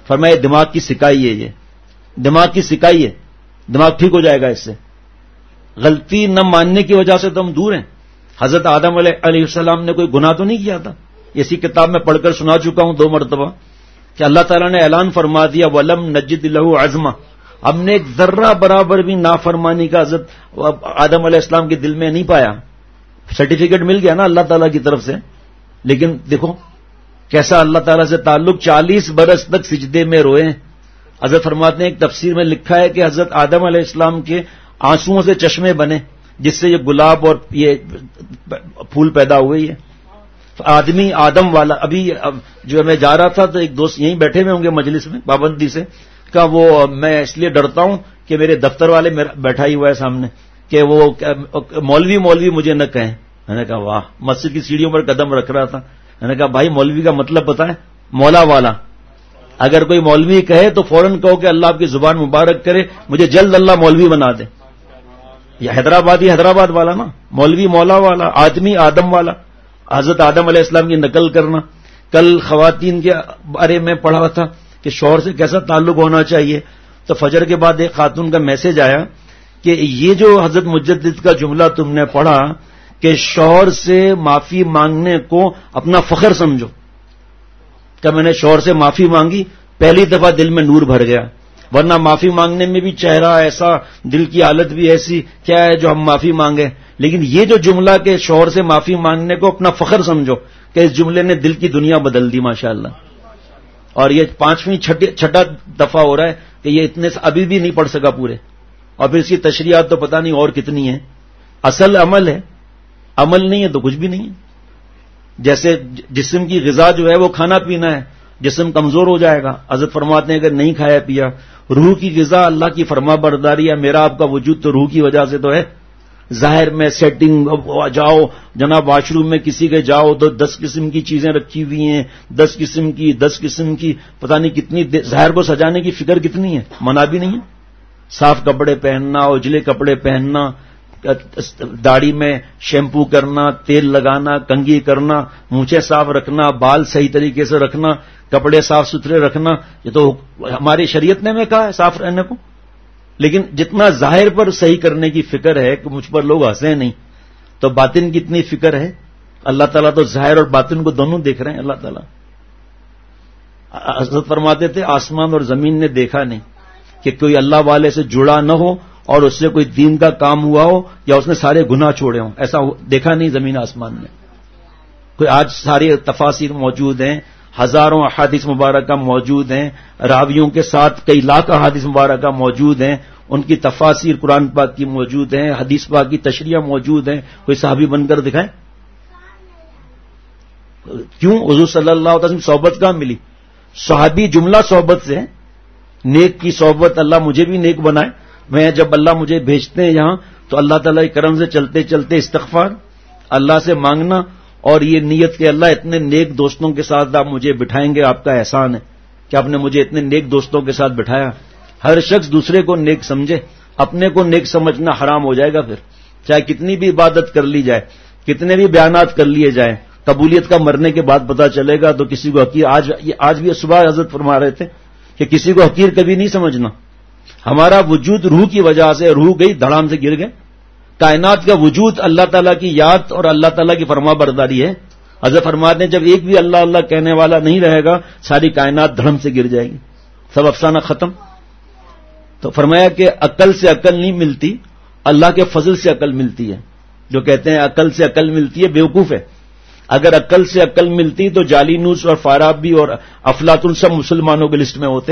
فرمایا دماغ کی سکائی ہے، یہ دماغ کی سکائی ہے، دماغ ٹھیک ہو جائے گا اس سے. غلطی نہ ماننے کی وجہ سے تو ہم دور ہیں. حضرت آدم علیہ السلام نے کوئی گناہ تو نہیں کیا تھا. اسی کتاب میں پڑھ کر سنا چکا ہوں 2 مرتبہ کہ اللہ تعالیٰ نے اعلان فرما دیا وَلَمْ نَجِدْ لَهُ عَزْمًا، ہم نے ایک ذرہ برابر بھی نافرمانی کا حضرت آدم علیہ السلام کے دل میں نہیں پایا. سرٹیفکیٹ مل گیا نا اللہ تعالیٰ کی طرف سے، لیکن دیکھو کیسا اللہ تعالیٰ سے تعلق. 40 برس تک سجدے میں روئے. حضرت فرماتے ہیں ایک تفسیر میں لکھا ہے کہ حضرت آدم علیہ السلام کے آنسوؤں سے چشمے بنے جس سے یہ گلاب اور یہ پھول پیدا ہوئے. یہ آدمی آدم والا. ابھی جو میں جا رہا تھا تو ایک دوست یہیں بیٹھے ہوئے ہوں گے مجلس میں پابندی سے، کہ وہ میں اس لیے ڈرتا ہوں کہ میرے دفتر والے بیٹھا ہی ہوا ہے سامنے کہ وہ مولوی مجھے نہ کہیں. میں نے کہا واہ. مسجد کی سیڑھیوں پر قدم رکھ رہا تھا. میں نے کہا بھائی مولوی کا مطلب پتہ ہے؟ مولا والا. اگر کوئی مولوی کہے تو فوراً کہو کہ اللہ آپ کی زبان مبارک کرے، مجھے جلد اللہ مولوی بنا دے. یہ حیدرآباد والا نا، مولوی مولا والا، آدمی آدم والا. حضرت آدم علیہ السلام کی نقل کرنا. کل خواتین کے بارے میں پڑھا تھا کہ شوہر سے کیسا تعلق ہونا چاہیے، تو فجر کے بعد ایک خاتون کا میسج آیا کہ یہ جو حضرت مجدد کا جملہ تم نے پڑھا کہ شوہر سے معافی مانگنے کو اپنا فخر سمجھو، کہ میں نے شوہر سے معافی مانگی، پہلی دفعہ دل میں نور بھر گیا. ورنہ معافی مانگنے میں بھی چہرہ ایسا، دل کی حالت بھی ایسی، کیا ہے جو ہم معافی مانگے. لیکن یہ جو جملہ کہ شوہر سے معافی مانگنے کو اپنا فخر سمجھو، کہ اس جملے نے دل کی دنیا بدل دی ماشاءاللہ. اور یہ 5ویں چھٹا دفعہ ہو رہا ہے کہ یہ اتنے ابھی بھی نہیں پڑھ سکا پورے، اور پھر اس کی تشریحات تو پتہ نہیں اور کتنی ہیں. اصل عمل ہے، عمل نہیں ہے تو کچھ بھی نہیں ہے. جیسے جسم کی غذا جو ہے وہ کھانا پینا ہے، جسم کمزور ہو جائے گا. حضرت فرماتے ہیں اگر نہیں کھایا پیا. روح کی غذا اللہ کی فرما برداری ہے. میرا آپ کا وجود تو روح کی وجہ سے تو ہے. ظاہر میں سیٹنگ جاؤ جناب واش روم میں کسی کے جاؤ تو 10 قسم کی چیزیں رکھی ہوئی ہیں، 10 قسم کی پتہ نہیں کتنی، ظاہر کو سجانے کی فکر کتنی ہے، منع بھی نہیں ہے. صاف کپڑے پہننا، اجلے کپڑے پہننا، داڑھی میں شیمپو کرنا، تیل لگانا، کنگھی کرنا، مونچھیں صاف رکھنا، بال صحیح طریقے سے رکھنا، کپڑے صاف ستھرے رکھنا، یہ تو ہماری شریعت نے ہمیں کہا ہے صاف رہنے کو. لیکن جتنا ظاہر پر صحیح کرنے کی فکر ہے کہ مجھ پر لوگ ہنسیں نہیں، تو باطن کی اتنی فکر ہے. اللہ تعالیٰ تو ظاہر اور باطن کو دونوں دیکھ رہے ہیں. اللہ تعالیٰ حضرت فرماتے تھے آسمان اور زمین نے دیکھا نہیں کہ کوئی اللہ والے سے جڑا نہ ہو اور اس سے کوئی دین کا کام ہوا ہو یا اس نے سارے گناہ چھوڑے ہوں. ایسا دیکھا نہیں زمین آسمان نے. کوئی آج ساری تفاسیر موجود ہیں، ہزاروں احادیث مبارکہ موجود ہیں، راویوں کے ساتھ کئی لاکھ احادیث مبارکہ موجود ہیں، ان کی تفاسیر قرآن پاک کی موجود ہیں، حدیث پاک کی تشریح موجود ہیں. کوئی صحابی بن کر دکھائیں. کیوں؟ حضور صلی اللہ علیہ وسلم صحبت کہاں ملی؟ صحابی جملہ صحبت سے. نیک کی صحبت، اللہ مجھے بھی نیک بنائے. میں جب اللہ مجھے بھیجتے ہیں یہاں تو اللہ تعالیٰ کے کرم سے چلتے چلتے استغفار، اللہ سے مانگنا، اور یہ نیت کہ اللہ اتنے نیک دوستوں کے ساتھ آپ مجھے بٹھائیں گے، آپ کا احسان ہے کہ آپ نے مجھے اتنے نیک دوستوں کے ساتھ بٹھایا. ہر شخص دوسرے کو نیک سمجھے، اپنے کو نیک سمجھنا حرام ہو جائے گا. پھر چاہے کتنی بھی عبادت کر لی جائے، کتنے بھی بیانات کر لیے جائیں، قبولیت کا مرنے کے بعد پتہ چلے گا. تو کسی کو حقیر، آج بھی صبح حضرت فرما رہے تھے کہ کسی کو حقیر کبھی نہیں سمجھنا. ہمارا وجود روح کی وجہ سے، روح گئی دھڑام سے گر گئے. کائنات کا وجود اللہ تعالیٰ کی یاد اور اللہ تعالیٰ کی فرما برداری ہے. حضرت فرماتے ہیں جب ایک بھی اللہ اللہ کہنے والا نہیں رہے گا ساری کائنات دھڑم سے گر جائے گی، سب افسانہ ختم. تو فرمایا کہ عقل سے عقل نہیں ملتی، اللہ کے فضل سے عقل ملتی ہے. جو کہتے ہیں عقل سے عقل ملتی ہے بیوقوف ہے. اگر عقل سے عقل ملتی تو جالینوس اور فارابی اور افلاطون سب مسلمانوں کی لسٹ میں ہوتے،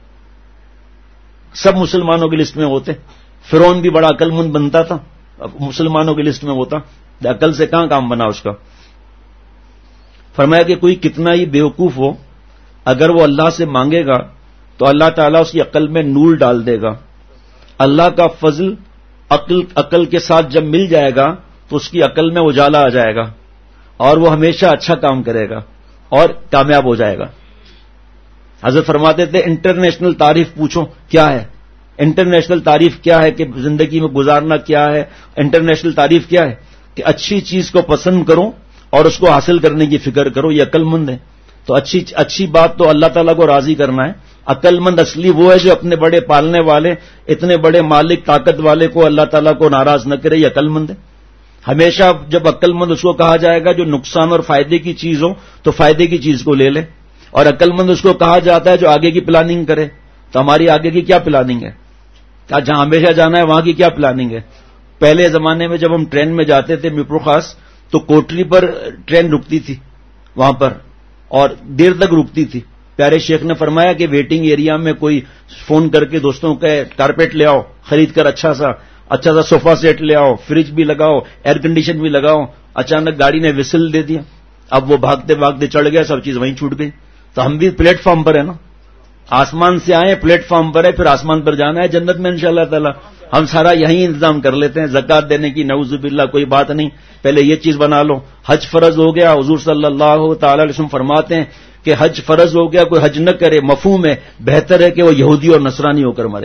سب مسلمانوں کی لسٹ میں ہوتے. فرعون بھی بڑا عقل مند بنتا تھا، مسلمانوں کی لسٹ میں ہوتا. عقل سے کہاں کام بنا اس کا. فرمایا کہ کوئی کتنا ہی بیوقوف ہو، اگر وہ اللہ سے مانگے گا تو اللہ تعالیٰ اس کی عقل میں نور ڈال دے گا. اللہ کا فضل عقل کے ساتھ جب مل جائے گا تو اس کی عقل میں اجالا آ جائے گا اور وہ ہمیشہ اچھا کام کرے گا اور کامیاب ہو جائے گا. حضرت فرماتے تھے انٹرنیشنل تعریف پوچھو کیا ہے، انٹرنیشنل تعریف کیا ہے کہ زندگی میں گزارنا کیا ہے. انٹرنیشنل تعریف کیا ہے کہ اچھی چیز کو پسند کرو اور اس کو حاصل کرنے کی فکر کرو. یہ عقل مند ہے. تو اچھی بات تو اللہ تعالیٰ کو راضی کرنا ہے عقل مند اصلی وہ ہے جو اپنے بڑے پالنے والے، اتنے بڑے مالک طاقت والے کو، اللہ تعالیٰ کو ناراض نہ کرے، یہ عقل مند ہے. ہمیشہ جب عقل مند اس کو کہا جائے گا جو نقصان اور فائدے کی چیز ہو تو فائدے کی چیز کو لے لے، اور عقل مند اس کو کہا جاتا ہے جو آگے کی پلاننگ کرے. تو ہماری آگے کی کیا پلاننگ ہے؟ کیا جہاں ہمیشہ جانا ہے وہاں کی کیا پلاننگ ہے؟ پہلے زمانے میں جب ہم ٹرین میں جاتے تھے میپرو خاص، تو کوٹری پر ٹرین رکتی تھی وہاں پر، اور دیر تک رکتی تھی. پیارے شیخ نے فرمایا کہ ویٹنگ ایریا میں کوئی فون کر کے دوستوں کا کارپیٹ لے آؤ خرید کر، اچھا سا صوفہ سیٹ لے آؤ، فریج بھی لگاؤ، ایئر کنڈیشن بھی لگاؤ. اچانک گاڑی نے وسل دے دیا، اب وہ بھاگتے بھاگتے چڑھ گیا، سب چیز وہیں چھوٹ گئی. تو ہم بھی پلیٹ فارم پر ہیں نا، آسمان سے آئے پلیٹ فارم پر ہے، پھر آسمان پر جانا ہے جنت میں انشاءاللہ تعالی. ہم سارا یہیں انتظام کر لیتے ہیں. زکات دینے کی نعوذ باللہ کوئی بات نہیں، پہلے یہ چیز بنا لو. حج فرض ہو گیا، حضور صلی اللہ تعالی علیہ وسلم فرماتے ہیں کہ حج فرض ہو گیا، کوئی حج نہ کرے، مفہوم ہے بہتر ہے کہ وہ یہودی اور نصرانی ہو کر مرے.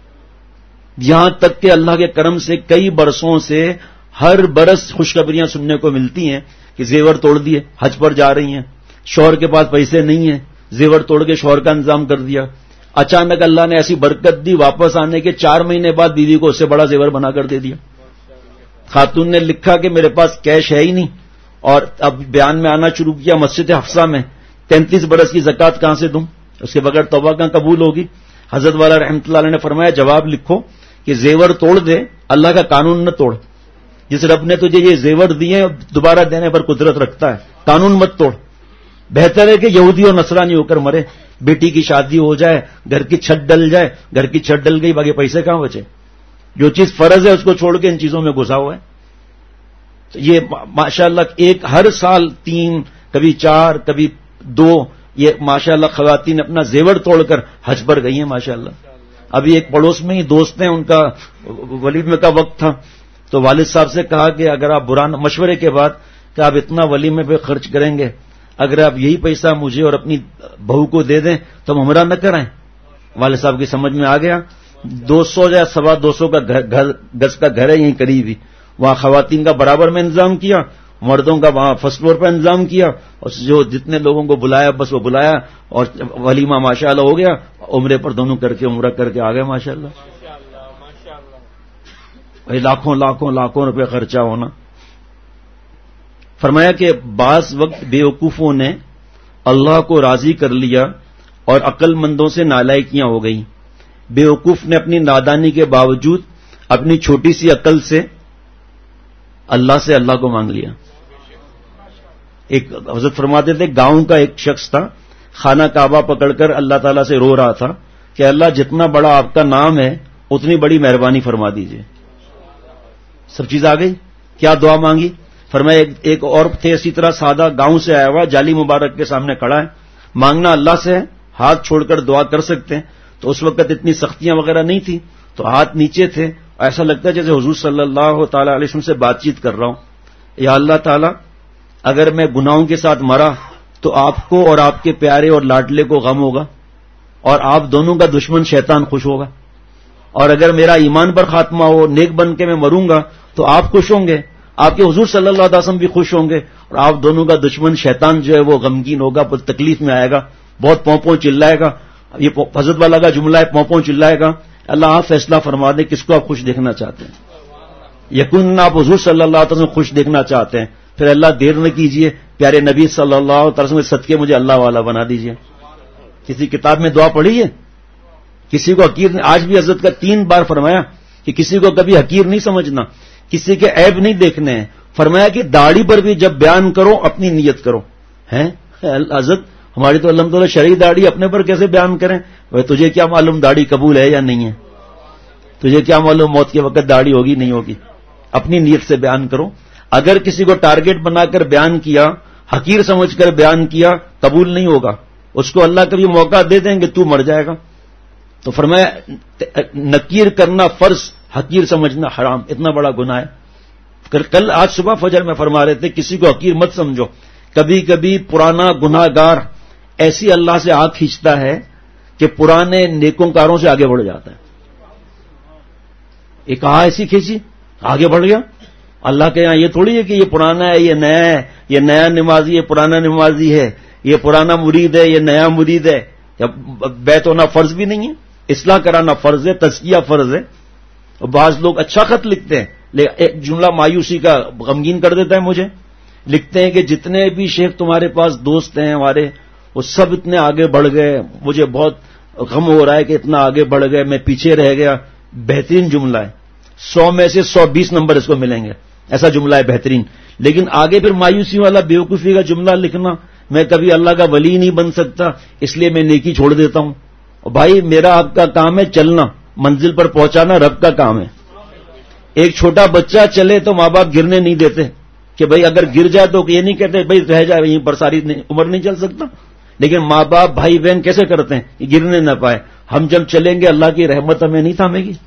یہاں تک کہ اللہ کے کرم سے کئی برسوں سے ہر برس خوشخبریاں سننے کو ملتی ہیں کہ زیور توڑ دیے، حج پر جا رہی ہیں، شوہر کے پاس پیسے نہیں ہیں، زیور توڑ کے شوہر کا انتظام کر دیا. اچانک اللہ نے ایسی برکت دی، واپس آنے کے 4 مہینے بعد بیوی کو اس سے بڑا زیور بنا کر دے دیا. خاتون نے لکھا کہ میرے پاس کیش ہے ہی نہیں، اور اب بیان میں آنا شروع کیا مسجد حفصہ میں 33 برس کی زکات کہاں سے دوں؟ اس کے بغیر توبہ کہاں قبول ہوگی؟ حضرت والا رحمۃ اللہ علیہ نے فرمایا جواب لکھو کہ زیور توڑ دے، اللہ کا قانون نہ توڑ. جس رب نے تجھے یہ زیور دیے دوبارہ دینے پر قدرت رکھتا ہے، قانون مت توڑ. بہتر ہے کہ یہودی اور نصرانی ہو کر مرے. بیٹی کی شادی ہو جائے، گھر کی چھت ڈل جائے، گھر کی چھت ڈل گئی، باقی پیسے کہاں بچے؟ جو چیز فرض ہے اس کو چھوڑ کے ان چیزوں میں گھسا ہوا ہے. تو یہ ماشاءاللہ ایک ہر سال 3 کبھی 4 کبھی 2 یہ ماشاءاللہ خواتین اپنا زیور توڑ کر حج پر گئی ہیں ماشاءاللہ. ابھی ایک پڑوس میں ہی دوست ہیں، ان کا ولیمے کا وقت تھا، تو والد صاحب سے کہا کہ اگر آپ برا مشورے کے بعد کہ آپ اتنا ولیمے پہ خرچ کریں گے، اگر آپ یہی پیسہ مجھے اور اپنی بہو کو دے دیں تو ہم عمرہ نہ کرائیں. والد صاحب کی سمجھ میں آ گیا. 200 یا 225 کا گز کا گھر ہے یہیں قریب ہی، وہاں خواتین کا برابر میں انتظام کیا، مردوں کا وہاں فرسٹ فلور پر انتظام کیا، اور جو جتنے لوگوں کو بلایا بس وہ بلایا، اور ولیمہ ماشاءاللہ ہو گیا. عمرے پر دونوں کر کے عمرہ کر کے آ گئے ماشاءاللہ. بھائی لاکھوں روپے خرچہ ہونا. فرمایا کہ بعض وقت بیوقوفوں نے اللہ کو راضی کر لیا اور عقل مندوں سے نالائکیاں ہو گئیں. بیوقوف نے اپنی نادانی کے باوجود اپنی چھوٹی سی عقل سے اللہ کو مانگ لیا. ایک حضرت فرماتے تھے گاؤں کا ایک شخص تھا، خانہ کعبہ پکڑ کر اللہ تعالیٰ سے رو رہا تھا کہ اللہ جتنا بڑا آپ کا نام ہے اتنی بڑی مہربانی فرما دیجئے. سب چیز آ گئی. کیا دعا مانگی؟ فرمایا ایک اور تھے اسی طرح سادہ گاؤں سے آیا ہوا، جالی مبارک کے سامنے کھڑا ہے، مانگنا اللہ سے ہے، ہاتھ چھوڑ کر دعا کر سکتے ہیں. تو اس وقت اتنی سختیاں وغیرہ نہیں تھی، تو ہاتھ نیچے تھے، ایسا لگتا ہے جیسے حضور صلی اللہ تعالی علیہ وسلم سے بات چیت کر رہا ہوں. یا اللہ تعالیٰ اگر میں گناہوں کے ساتھ مرا تو آپ کو اور آپ کے پیارے اور لاڈلے کو غم ہوگا، اور آپ دونوں کا دشمن شیطان خوش ہوگا. اور اگر میرا ایمان پر خاتمہ ہو، نیک بن کے میں مروں گا تو آپ خوش ہوں گے، آپ کے حضور صلی اللہ علیہ وسلم بھی خوش ہوں گے، اور آپ دونوں کا دشمن شیطان جو ہے وہ غمگین ہوگا، بہت تکلیف میں آئے گا، بہت پوں چلائے گا. یہ حضرت والا کا جملہ ہے، پوں چلائے گا. اللہ آپ فیصلہ فرما دیں کس کو آپ خوش دیکھنا چاہتے ہیں. یقیناً آپ حضور صلی اللہ علیہ وسلم خوش دیکھنا چاہتے ہیں، پھر اللہ دیر نہ کیجئے، پیارے نبی صلی اللہ علیہ وسلم کے صدقے مجھے اللہ والا بنا دیجئے. کسی کتاب میں دعا پڑھی ہے؟ کسی کو حقیر نے آج بھی حضرت کا 3 بار فرمایا کہ کسی کو کبھی حقیر نہیں سمجھنا، کسی کے عیب نہیں دیکھنے ہیں. فرمایا کہ داڑھی پر بھی جب بیان کرو اپنی نیت کرو. ہیں حضرت ہماری تو الحمدللہ شرعی داڑھی، اپنے پر کیسے بیان کریں؟ بھائی تجھے کیا معلوم داڑھی قبول ہے یا نہیں ہے؟ تجھے کیا معلوم موت کے وقت داڑھی ہوگی نہیں ہوگی؟ اپنی نیت سے بیان کرو. اگر کسی کو ٹارگٹ بنا کر بیان کیا، حقیر سمجھ کر بیان کیا، قبول نہیں ہوگا. اس کو اللہ کبھی موقع دے دیں گے تو مر جائے گا. تو فرمایا نکیر کرنا فرض، حقیر سمجھنا حرام. اتنا بڑا گناہ ہے. کل آج صبح فجر میں فرما رہے تھے کسی کو حقیر مت سمجھو. کبھی کبھی پرانا گناہ گار ایسی اللہ سے آگ کھینچتا ہے کہ پرانے نیکوں کاروں سے آگے بڑھ جاتا ہے. ایک ایسی کھینچی آگے بڑھ گیا. اللہ کے یہاں یہ تھوڑی ہے کہ یہ پرانا ہے، یہ نیا ہے، یہ نیا نمازی ہے، پرانا نمازی ہے، یہ پرانا مرید ہے، یہ نیا مرید ہے. یا بیت ہونا فرض بھی نہیں ہے، اصلاح کرانا فرض ہے، تزکیہ فرض ہے. اور بعض لوگ اچھا خط لکھتے ہیں، ایک جملہ مایوسی کا غمگین کر دیتا ہے مجھے. لکھتے ہیں کہ جتنے بھی شیخ تمہارے پاس دوست ہیں ہمارے، وہ سب اتنے آگے بڑھ گئے، مجھے بہت غم ہو رہا ہے کہ اتنا آگے بڑھ گئے، میں پیچھے رہ گیا. بہترین جملہ ہے، 100 میں سے 120 نمبر اس کو ملیں گے، ایسا جملہ ہے بہترین. لیکن آگے پھر مایوسی والا بیوقوفی کا جملہ لکھنا، میں کبھی اللہ کا ولی نہیں بن سکتا اس لیے میں نیکی چھوڑ دیتا ہوں. بھائی میرا آپ کا کام ہے چلنا، منزل پر پہنچانا رب کا کام ہے. ایک چھوٹا بچہ چلے تو ماں باپ گرنے نہیں دیتے کہ بھائی اگر گر جائے تو یہ نہیں کہتے بھائی رہ جائے یہیں پر ساری عمر نہیں چل سکتا. لیکن ماں باپ بھائی بہن کیسے کرتے ہیں کہ گرنے نہ پائے. ہم جب چلیں گے اللہ کی رحمت ہمیں نہیں تھامے گی.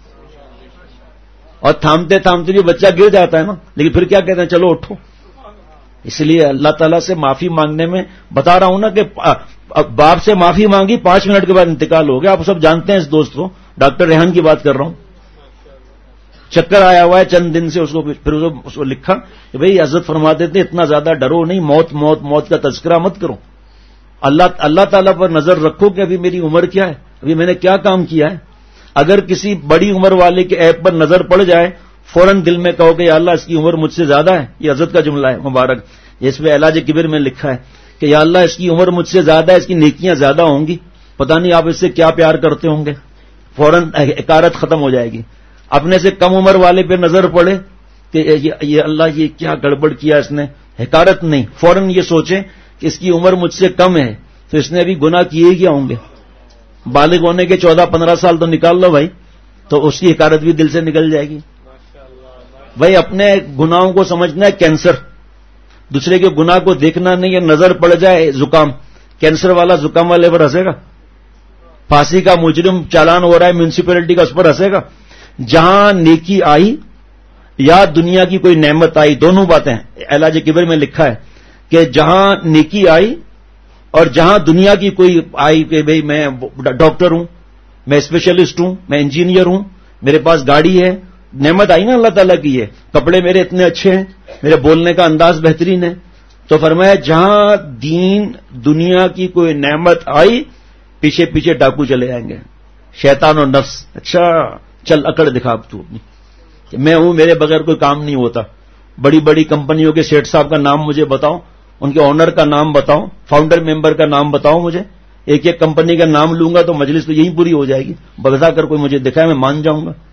اور تھامتے تھامتے بھی بچہ گر جاتا ہے نا، لیکن پھر کیا کہتے ہیں چلو اٹھو. اس لیے اللہ تعالیٰ سے معافی مانگنے میں بتا رہا ہوں نا کہ باپ سے معافی مانگی 5 منٹ کے بعد انتقال ہو گیا. آپ سب جانتے ہیں اس دوست کو، ڈاکٹر ریحان کی بات کر رہا ہوں. چکر آیا ہوا ہے چند دن سے، اس کو پھر اس کو لکھا کہ بھئی حضرت فرماتے تھے اتنا زیادہ ڈرو نہیں، موت موت موت کا تذکرہ مت کرو. اللہ تعالیٰ پر نظر رکھو کہ ابھی میری عمر کیا ہے، ابھی میں نے کیا کام کیا ہے. اگر کسی بڑی عمر والے کے عیب پر نظر پڑ جائے فوراً دل میں کہو کہ یا اللہ اس کی عمر مجھ سے زیادہ ہے. یہ حضرت کا جملہ ہے مبارک، اس میں علاج کبر میں لکھا ہے کہ یا اللہ اس کی عمر مجھ سے زیادہ ہے، اس کی نیکیاں زیادہ ہوں گی، پتہ نہیں آپ اس سے کیا پیار کرتے ہوں گے. فوراً حقارت ختم ہو جائے گی. اپنے سے کم عمر والے پہ نظر پڑے کہ یہ اللہ یہ کیا گڑبڑ کیا اس نے، حقارت نہیں، فوراً یہ سوچیں کہ اس کی عمر مجھ سے کم ہے تو اس نے ابھی گناہ کیے کیا ہوں گے. بالغ ہونے کے 14-15 سال تو نکال لو بھائی، تو اس کی حقارت بھی دل سے نکل جائے گی. بھائی اپنے گناہوں کو سمجھنا ہے کینسر، دوسرے کے گناہ کو دیکھنا نہیں ہے. نظر پڑ جائے زکام، کینسر والا زکام والے پر ہنسے گا؟ پھانسی کا مجرم چالان ہو رہا ہے میونسپلٹی کا، اس پر ہنسے گا؟ جہاں نیکی آئی یا دنیا کی کوئی نعمت آئی، دونوں باتیں علاج کبر میں لکھا ہے کہ جہاں نیکی آئی اور جہاں دنیا کی کوئی آئی کہ بھئی میں ڈاکٹر ہوں، میں اسپیشلسٹ ہوں، میں انجینئر ہوں، میرے پاس گاڑی ہے، نعمت آئی نا اللہ تعالیٰ کی ہے، کپڑے میرے اتنے اچھے ہیں، میرے بولنے کا انداز بہترین ہے. تو فرمایا جہاں دین دنیا کی کوئی نعمت آئی پیچھے پیچھے ڈاکو چلے جائیں گے، شیطان اور نفس. اچھا چل اکڑ دکھا تو اپنی کہ میں ہوں، میرے بغیر کوئی کام نہیں ہوتا. بڑی بڑی کمپنیوں کے سیٹ صاحب کا نام مجھے بتاؤ، ان کے آنر کا نام بتاؤ، فاؤنڈر ممبر کا نام بتاؤ مجھے. ایک ایک کمپنی کا نام لوں گا تو مجلس تو یہی پوری ہو جائے گی. بتا کر کوئی مجھے دکھائے میں مان جاؤں گا.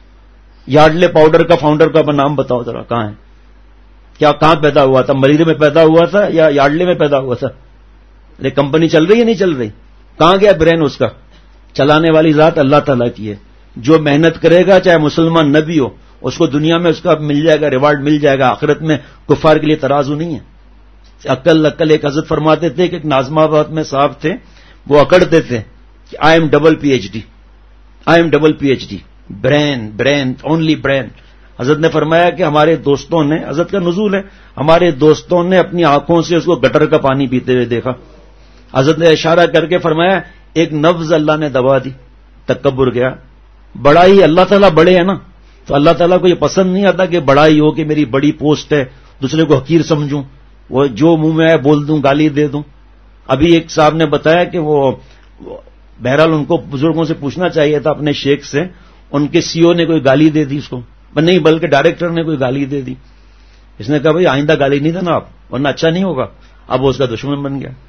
یارڈلے پاؤڈر کا فاؤنڈر کا نام بتاؤ ذرا، کہاں ہے؟ کیا کہاں پیدا ہوا تھا؟ مریرے میں پیدا ہوا تھا یا یارڈلے میں پیدا ہوا تھا؟ ارے کمپنی چل رہی ہے نہیں چل رہی؟ کہاں گیا برین اس کا؟ چلانے والی ذات اللہ تعالیٰ کی ہے. جو محنت کرے گا چاہے مسلمان نہ بھی ہو، اس کو دنیا میں اس کا مل جائے گا، ریوارڈ مل جائے گا. آخرت میں کفار کے لیے ترازو نہیں ہے. عقل ایک حضرت فرماتے تھے کہ ایک نازم آباد میں صاحب تھے، وہ اکڑتے تھے کہ I'm double P H D, I'm double P H D, brain brain only brain. حضرت نے فرمایا کہ ہمارے دوستوں نے، حضرت کا نزول ہے، ہمارے دوستوں نے اپنی آنکھوں سے اس کو گٹر کا پانی پیتے ہوئے دیکھا. حضرت نے اشارہ کر کے فرمایا ایک نبض اللہ نے دبا دی، تکبر گیا. بڑائی اللہ تعالیٰ بڑے ہیں نا، تو اللہ تعالیٰ کو یہ پسند نہیں آتا کہ بڑائی ہو کہ میری بڑی پوسٹ ہے، دوسرے کو حقیر سمجھوں، وہ جو منہ میں آئے بول دوں، گالی دے دوں. ابھی ایک صاحب نے بتایا کہ وہ بہرحال ان کو بزرگوں سے پوچھنا چاہیے تھا اپنے شیخ سے، ان کے سی او نے کوئی گالی دے دی اس کو، نہیں بلکہ ڈائریکٹر نے کوئی گالی دے دی. اس نے کہا بھائی آئندہ گالی نہیں دینا آپ، ورنہ اچھا نہیں ہوگا. اب وہ اس کا دشمن بن گیا.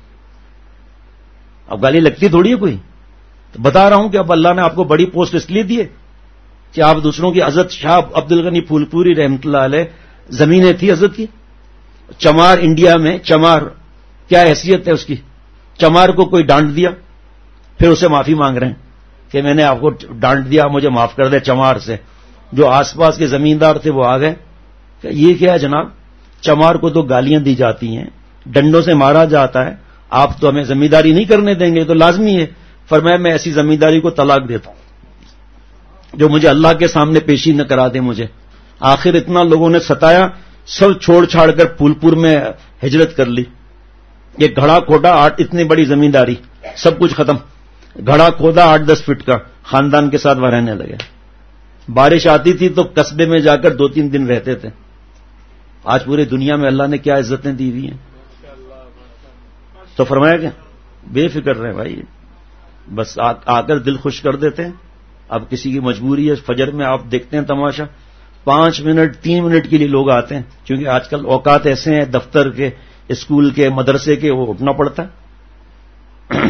اب گالی لگتی تھوڑی ہے کوئی. تو بتا رہا ہوں کہ اب اللہ نے آپ کو بڑی پوسٹ اس لیے دی ہے کہ آپ دوسروں کی. حضرت شاہ عبد الغنی پھول پوری رحمۃ اللہ علیہ زمینیں تھی حضرت کی. چمار انڈیا میں، چمار کیا حیثیت ہے اس کی؟ چمار کو کوئی ڈانٹ دیا، پھر اسے معافی مانگ رہے ہیں کہ میں نے آپ کو ڈانٹ دیا، مجھے معاف کر دے. چمار سے جو آس پاس کے زمیندار تھے وہ آ گئے کہ یہ کیا ہے جناب، چمار کو تو گالیاں دی جاتی ہیں، ڈنڈوں سے مارا جاتا ہے، آپ تو ہمیں زمینداری نہیں کرنے دیں گے، تو لازمی ہے. فرمایا میں ایسی زمینداری کو طلاق دیتا ہوں جو مجھے اللہ کے سامنے پیشی نہ کرا دے مجھے. آخر اتنا لوگوں نے ستایا، سب چھوڑ چھاڑ کر پھولپور میں ہجرت کر لی. یہ گھڑا کھوٹا اتنی بڑی زمینداری، سب کچھ ختم. گھڑا کھودا 8-10 فٹ کا، خاندان کے ساتھ وہ رہنے لگے. بارش آتی تھی تو قصبے میں جا کر 2-3 دن رہتے تھے. آج پوری دنیا میں اللہ نے کیا عزتیں دی ہوئی ہیں. تو فرمایا کہ بے فکر رہے بھائی، بس آ کر دل خوش کر دیتے ہیں. اب کسی کی مجبوری ہے, فجر میں آپ دیکھتے ہیں تماشا, 5 منٹ 3 منٹ کے لیے لوگ آتے ہیں, کیونکہ آج کل اوقات ایسے ہیں دفتر کے, اسکول کے, مدرسے کے, وہ اٹھنا پڑتا ہے.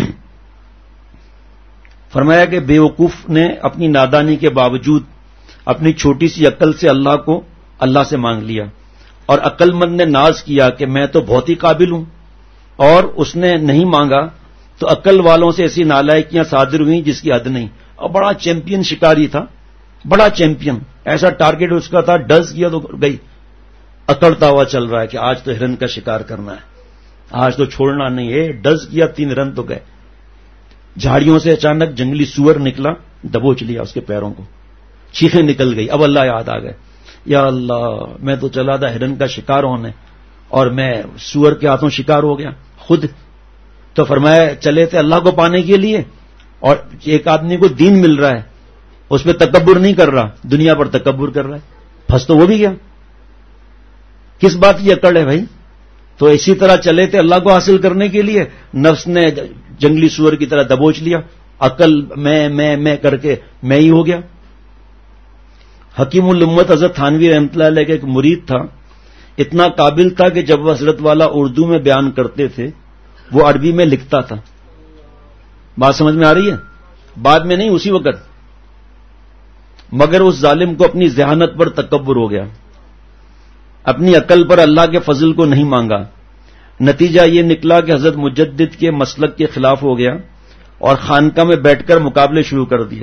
فرمایا کہ بیوقوف نے اپنی نادانی کے باوجود اپنی چھوٹی سی عقل سے اللہ سے مانگ لیا, اور عقل مند نے ناز کیا کہ میں تو بہت ہی قابل ہوں, اور اس نے نہیں مانگا تو عقل والوں سے ایسی نالائکیاں صادر ہوئیں جس کی حد نہیں. اور بڑا چیمپئن شکاری تھا, بڑا چیمپئن, ایسا ٹارگٹ اس کا تھا, ڈز کیا تو گئی, اکڑتا ہوا چل رہا ہے کہ آج تو ہرن کا شکار کرنا ہے, آج تو چھوڑنا نہیں ہے. ڈز کیا, 3 ہرن تو گئے. جھاڑیوں سے اچانک جنگلی سور نکلا, دبوچ لیا اس کے پیروں کو, چیخیں نکل گئی. اب اللہ یاد آ گئے, یا اللہ میں تو چلا تھا ہرن کا شکار ہونے اور میں سور کے ہاتھوں شکار ہو گیا خود. تو فرمایا چلے تھے اللہ کو پانے کے لیے, اور ایک آدمی کو دین مل رہا ہے, اس پہ تکبر نہیں کر رہا, دنیا پر تکبر کر رہا ہے, پھنس تو وہ بھی گیا. کس بات کی اکڑ ہے بھائی؟ تو اسی طرح چلے تھے اللہ کو حاصل کرنے کے لیے, نفس نے جنگلی سور کی طرح دبوچ لیا, عقل میں کر کے میں ہی ہو گیا. حکیم الامت حضرت تھانوی رحمۃ اللہ علیہ کا ایک مرید تھا, اتنا قابل تھا کہ جب وہ حضرت والا اردو میں بیان کرتے تھے وہ عربی میں لکھتا تھا. بات سمجھ میں آ رہی ہے؟ بعد میں نہیں, اسی وقت. مگر اس ظالم کو اپنی ذہانت پر تکبر ہو گیا, اپنی عقل پر اللہ کے فضل کو نہیں مانگا. نتیجہ یہ نکلا کہ حضرت مجدد کے مسلک کے خلاف ہو گیا اور خانقاہ میں بیٹھ کر مقابلے شروع کر دیے.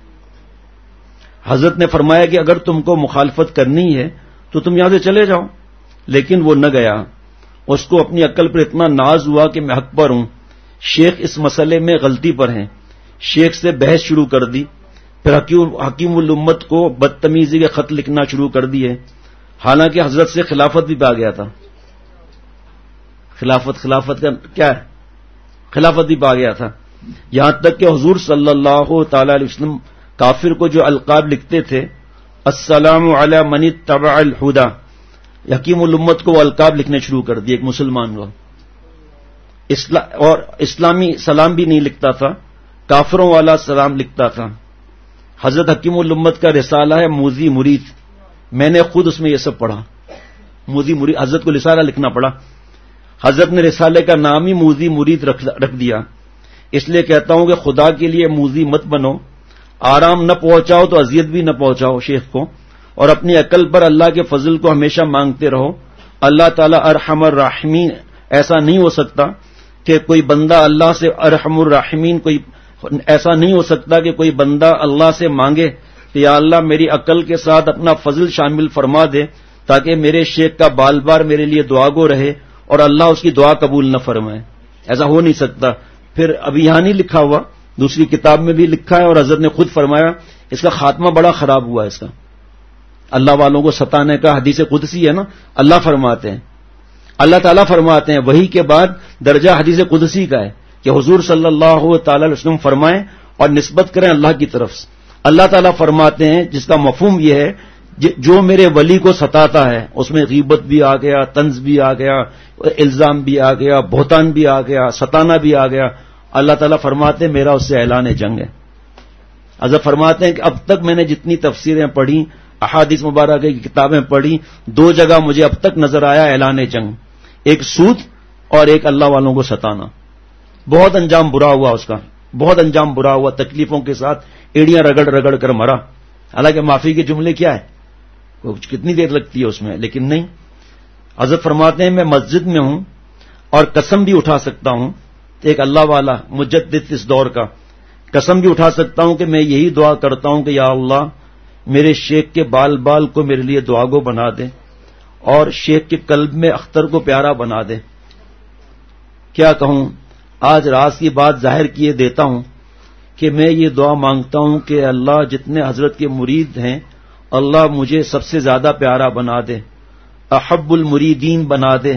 حضرت نے فرمایا کہ اگر تم کو مخالفت کرنی ہے تو تم یہاں سے چلے جاؤ, لیکن وہ نہ گیا. اس کو اپنی عقل پر اتنا ناز ہوا کہ میں حق پر ہوں, شیخ اس مسئلے میں غلطی پر ہیں. شیخ سے بحث شروع کر دی, پھر حکیم الامت کو بدتمیزی کے خط لکھنا شروع کر دیے, حالانکہ حضرت سے خلافت بھی پا گیا تھا. خلافت کا کیا ہے؟ خلافت بھی پا گیا تھا. یہاں تک کہ حضور صلی اللہ تعالی علیہ وسلم کافر کو جو القاب لکھتے تھے, السلام علی من اتبع الہدی, حکیم الامت کو وہ القاب لکھنے شروع کر دیے ایک مسلمان کو. اور اسلامی سلام بھی نہیں لکھتا تھا, کافروں والا سلام لکھتا تھا. حضرت حکیم الامت کا رسالہ ہے موذی مرید, میں نے خود اس میں یہ سب پڑھا. موذی مرید, حضرت کو رسالہ لکھنا پڑا. حضرت نے رسالے کا نام ہی موذی مرید رکھ دیا. اس لیے کہتا ہوں کہ خدا کے لیے موذی مت بنو, آرام نہ پہنچاؤ تو اذیت بھی نہ پہنچاؤ شیخ کو, اور اپنی عقل پر اللہ کے فضل کو ہمیشہ مانگتے رہو. اللہ تعالی ارحم الراحمین, ایسا نہیں ہو سکتا کہ کوئی بندہ اللہ سے, ارحم الراحمین, کوئی ایسا نہیں ہو سکتا کہ کوئی بندہ اللہ سے مانگے کہ یا اللہ میری عقل کے ساتھ اپنا فضل شامل فرما دے تاکہ میرے شیخ کا بال بار میرے لیے دعا گو رہے اور اللہ اس کی دعا قبول نہ فرمائے. ایسا ہو نہیں سکتا. پھر ابھی یہاں نہیں لکھا ہوا, دوسری کتاب میں بھی لکھا ہے, اور حضرت نے خود فرمایا اس کا خاتمہ بڑا خراب ہوا. اس کا اللہ والوں کو ستانے کا حدیث قدسی ہے نا, اللہ فرماتے ہیں, اللہ تعالیٰ فرماتے ہیں, وحی کے بعد درجہ حدیث قدسی کا ہے کہ حضور صلی اللہ تعالی علیہ وسلم فرمائیں اور نسبت کریں اللہ کی طرف سے. اللہ تعالیٰ فرماتے ہیں, جس کا مفہوم یہ ہے جو میرے ولی کو ستاتا ہے, اس میں غیبت بھی آ گیا, طنز بھی آ گیا, الزام بھی آ گیا, بہتان بھی آ گیا, ستانا بھی آ گیا. اللہ تعالیٰ فرماتے ہیں میرا اس سے اعلان جنگ ہے. حضرت فرماتے ہیں کہ اب تک میں نے جتنی تفسیریں پڑھی, احادیث مبارکہ کی کتابیں پڑھی, 2 جگہ مجھے اب تک نظر آیا اعلان جنگ, ایک سود اور ایک اللہ والوں کو ستانا. بہت انجام برا ہوا اس کا, بہت انجام برا ہوا, تکلیفوں کے ساتھ ایڑیاں رگڑ کر مرا. حالانکہ معافی کے جملے کیا ہے, کتنی دیر لگتی ہے اس میں, لیکن نہیں. حضرت فرماتے ہیں میں مسجد میں ہوں اور قسم بھی اٹھا سکتا ہوں, ایک اللہ والا مجدد اس دور کا, قسم بھی اٹھا سکتا ہوں کہ میں یہی دعا کرتا ہوں کہ یا اللہ میرے شیخ کے بال کو میرے لیے دعا گو بنا دے اور شیخ کے قلب میں اختر کو پیارا بنا دے. کیا کہوں, آج راز کی بات ظاہر کیے دیتا ہوں کہ میں یہ دعا مانگتا ہوں کہ اللہ جتنے حضرت کے مرید ہیں اللہ مجھے سب سے زیادہ پیارا بنا دے, احب المریدین بنا دے,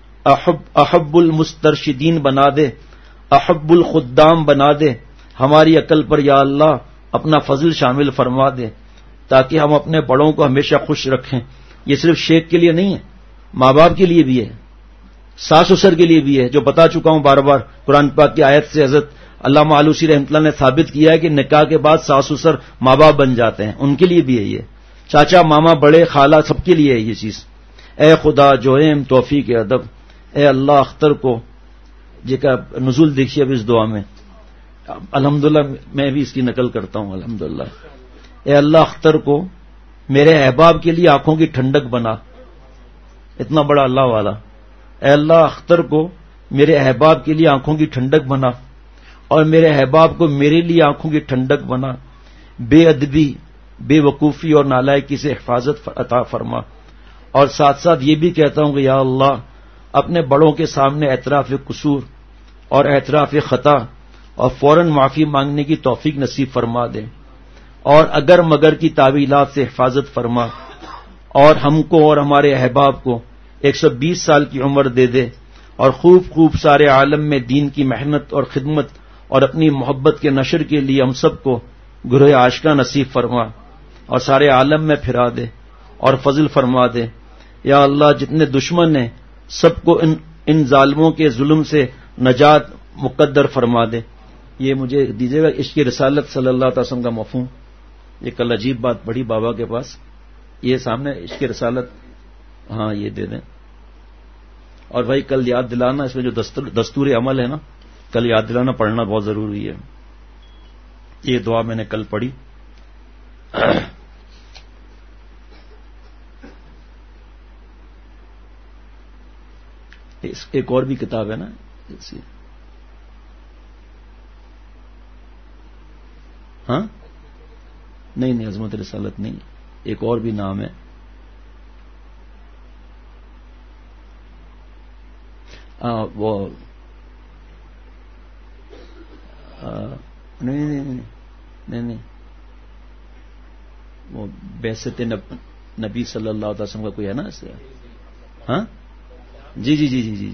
احب المسترشدین بنا دے, احب الخدام بنا دے. ہماری عقل پر یا اللہ اپنا فضل شامل فرما دے تاکہ ہم اپنے بڑوں کو ہمیشہ خوش رکھیں. یہ صرف شیخ کے لیے نہیں ہے, ماں باپ کے لیے بھی ہے, ساس سسر کے لیے بھی ہے, جو بتا چکا ہوں بار بار. قرآن پاک کی آیت سے حضرت علامہ آلوسی رحمۃ اللہ نے ثابت کیا ہے کہ نکاح کے بعد ساس سسر ماں باپ بن جاتے ہیں، ان کے لیے بھی ہے یہ، چاچا ماما بڑے خالہ سب کے لیے ہے یہ چیز. اے خدا جوہم توفیق ادب، اے اللہ اختر کو جی کا نزول دیکھیے اب اس دعا میں، الحمدللہ میں بھی اس کی نقل کرتا ہوں الحمدللہ. اے اللہ اختر کو میرے احباب کے لیے آنکھوں کی ٹھنڈک بنا، اتنا بڑا اللہ والا. اے اللہ اختر کو میرے احباب کے لیے آنکھوں کی ٹھنڈک بنا، اور میرے احباب کو میرے لیے آنکھوں کی ٹھنڈک بنا. بے ادبی، بے وقوفی اور نالائکی سے حفاظت عطا فرما. اور ساتھ ساتھ یہ بھی کہتا ہوں کہ یا اللہ اپنے بڑوں کے سامنے اعتراف قصور اور اعتراف خطا اور فوراً معافی مانگنے کی توفیق نصیب فرما دے، اور اگر مگر کی تعویلات سے حفاظت فرما، اور ہم کو اور ہمارے احباب کو 120 سال کی عمر دے دے، اور خوب سارے عالم میں دین کی محنت اور خدمت اور اپنی محبت کے نشر کے لیے ہم سب کو گروہ عاشقہ نصیب فرما، اور سارے عالم میں پھرا دے اور فضل فرما دے. یا اللہ جتنے دشمن ہیں سب کو ان ظالموں کے ظلم سے نجات مقدر فرما دے. یہ مجھے دیجیے گا عشق رسالت صلی اللہ علیہ وسلم کا مفہوم. یہ کل عجیب بات پڑھی بابا کے پاس، یہ سامنے عشق رسالت، ہاں یہ دے دیں. اور بھائی کل یاد دلانا، اس میں جو دستور عمل ہے نا، کل یاد دلانا پڑھنا بہت ضروری ہے. یہ دعا میں نے کل پڑھی. ایک اور بھی کتاب ہے نا، ہاں نہیں عظمت رسالت نہیں، ایک اور بھی نام ہے. وہ نہیں وہ بعثت نبی صلی اللہ علیہ وسلم کا کوئی ہے نا ایسے. ہاں جی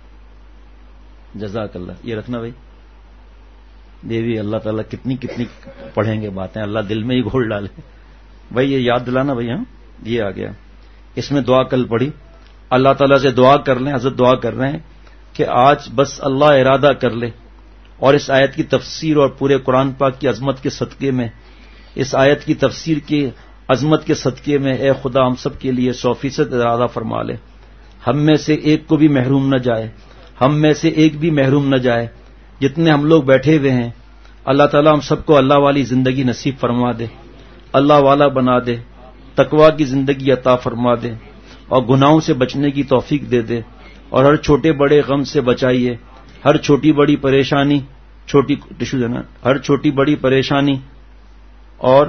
جزاک اللہ. یہ رکھنا بھائی، دیوی اللہ تعالیٰ کتنی پڑھیں گے باتیں، اللہ دل میں ہی گھول ڈالے. بھائی یہ یاد دلانا بھائی. ہاں یہ آ گیا. اس میں دعا کل پڑھی. اللہ تعالیٰ سے دعا کر لیں، حضرت دعا کر رہے ہیں کہ آج بس اللہ ارادہ کر لے اور اس آیت کی تفسیر اور پورے قرآن پاک کی عظمت کے صدقے میں، اس آیت کی تفسیر کی عظمت کے صدقے میں اے خدا ہم سب کے لیے 100% ارادہ فرما لے. ہم میں سے ایک کو بھی محروم نہ جائے، ہم میں سے ایک بھی محروم نہ جائے. جتنے ہم لوگ بیٹھے ہوئے ہیں اللہ تعالیٰ ہم سب کو اللہ والی زندگی نصیب فرما دے، اللہ والا بنا دے، تقوی کی زندگی عطا فرما دے، اور گناہوں سے بچنے کی توفیق دے دے، اور ہر چھوٹے بڑے غم سے بچائیے. ہر چھوٹی بڑی پریشانی، ہر چھوٹی بڑی پریشانی اور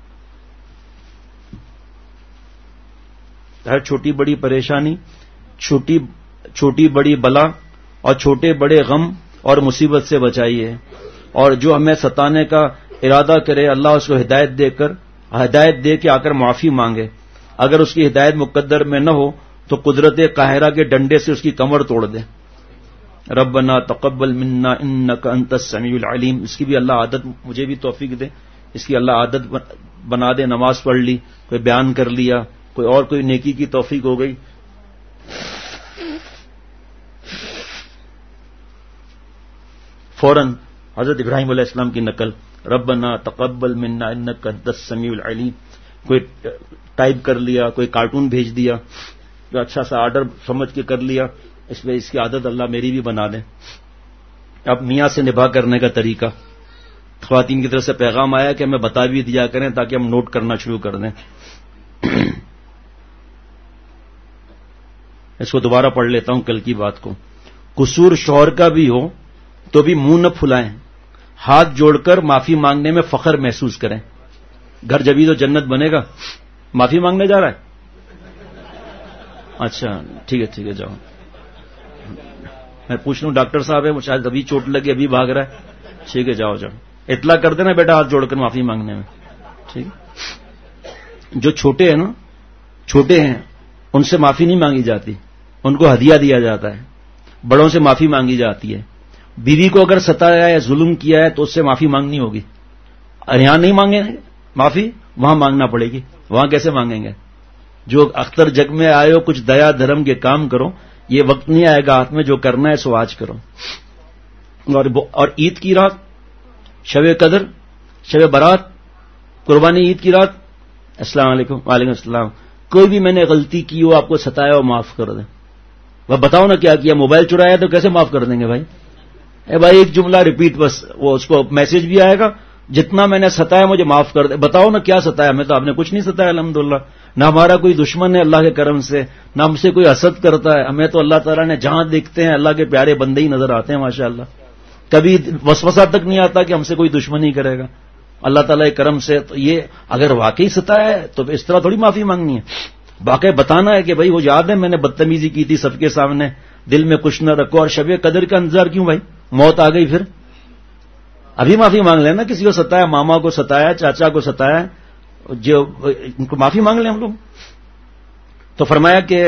ہر چھوٹی بڑی پریشانی، چھوٹی بڑی بلا اور چھوٹے بڑے غم اور مصیبت سے بچائیے. اور جو ہمیں ستانے کا ارادہ کرے اللہ اس کو ہدایت دے کے آ کر معافی مانگے. اگر اس کی ہدایت مقدر میں نہ ہو تو قدرت قاہرہ کے ڈنڈے سے اس کی کمر توڑ دے. ربنا تقبل منا انک انت السمیع العلیم. اس کی بھی اللہ عادت مجھے بھی توفیق دے، اس کی اللہ عادت بنا دے. نماز پڑھ لی، کوئی بیان کر لیا، کوئی نیکی کی توفیق ہو گئی. فوراً حضرت ابراہیم علیہ السلام کی نقل، ربنا تقبل منا انک انت السمیع العلیم. کوئی ٹائپ کر لیا، کوئی کارٹون بھیج دیا، جو اچھا سا آرڈر سمجھ کے کر لیا. اس میں اس کی عادت اللہ میری بھی بنا دیں. اب میاں سے نباہ کرنے کا طریقہ، خواتین کی طرف سے پیغام آیا کہ ہمیں بتا بھی دیا کریں تاکہ ہم نوٹ کرنا شروع کر دیں. اس کو دوبارہ پڑھ لیتا ہوں کل کی بات کو. قصور شوہر کا بھی ہو تو بھی منہ نہ پھلائیں، ہاتھ جوڑ کر معافی مانگنے میں فخر محسوس کریں. گھر جبھی تو جنت بنے گا. معافی مانگنے جا رہا ہے؟ اچھا ٹھیک ہے جاؤ. میں پوچھ لوں ڈاکٹر صاحب ہے، شاید ابھی چوٹ لگی ابھی بھاگ رہا ہے. ٹھیک ہے جاؤ اطلاع کر دینا بیٹا ہاتھ جوڑ کر معافی مانگنے میں. ٹھیک ہے. جو چھوٹے ہیں ان سے معافی نہیں مانگی جاتی، ان کو ہدیہ دیا جاتا ہے. بڑوں سے معافی مانگی جاتی ہے. بیوی کو اگر ستایا ہے یا ظلم کیا ہے تو اس سے معافی مانگنی ہوگی. یہاں نہیں مانگے معافی، وہاں مانگنا پڑے گی. وہاں کیسے مانگیں گے؟ جو اختر جگ میں آئے ہو کچھ دیا دھرم کے کام کرو. یہ وقت نہیں آئے گا ہاتھ میں، جو کرنا ہے سو آج کرو. اور عید کی رات، شب قدر، شب برات، قربانی عید کی رات، السلام علیکم، وعلیکم السلام، کوئی بھی میں نے غلطی کی ہو، آپ کو ستایا ہو، معاف کر دیں. وہ بتاؤ نا کیا کیا، موبائل چرایا تو کیسے معاف کر دیں گے بھائی؟ اے بھائی ایک جملہ ریپیٹ، بس وہ اس کو میسج بھی آئے گا، جتنا میں نے ستایا مجھے معاف کر دے. بتاؤ نا کیا ستایا، میں تو آپ نے کچھ نہیں ستایا الحمدللہ. نہ ہمارا کوئی دشمن ہے اللہ کے کرم سے، نہ ہم سے کوئی حسد کرتا ہے. ہمیں تو اللہ تعالیٰ نے جہاں دیکھتے ہیں اللہ کے پیارے بندے ہی نظر آتے ہیں ماشاءاللہ. کبھی وسوسہ تک نہیں آتا کہ ہم سے کوئی دشمنی کرے گا اللہ تعالیٰ کے کرم سے. تو یہ اگر واقعی ستایا ہے تو اس طرح تھوڑی معافی مانگنی ہے، واقعی بتانا ہے کہ بھائی وہ یاد ہے میں نے بدتمیزی کی تھی سب کے سامنے، دل میں کچھ نہ رکھو. اور شب قدر کا انتظار کیوں بھائی؟ موت آ گئی پھر ابھی معافی مانگ لینا. کسی کو ستایا، ماما کو ستایا، چاچا کو ستایا، جو ان کو معافی مانگ لیں ہم لوگ. تو فرمایا کہ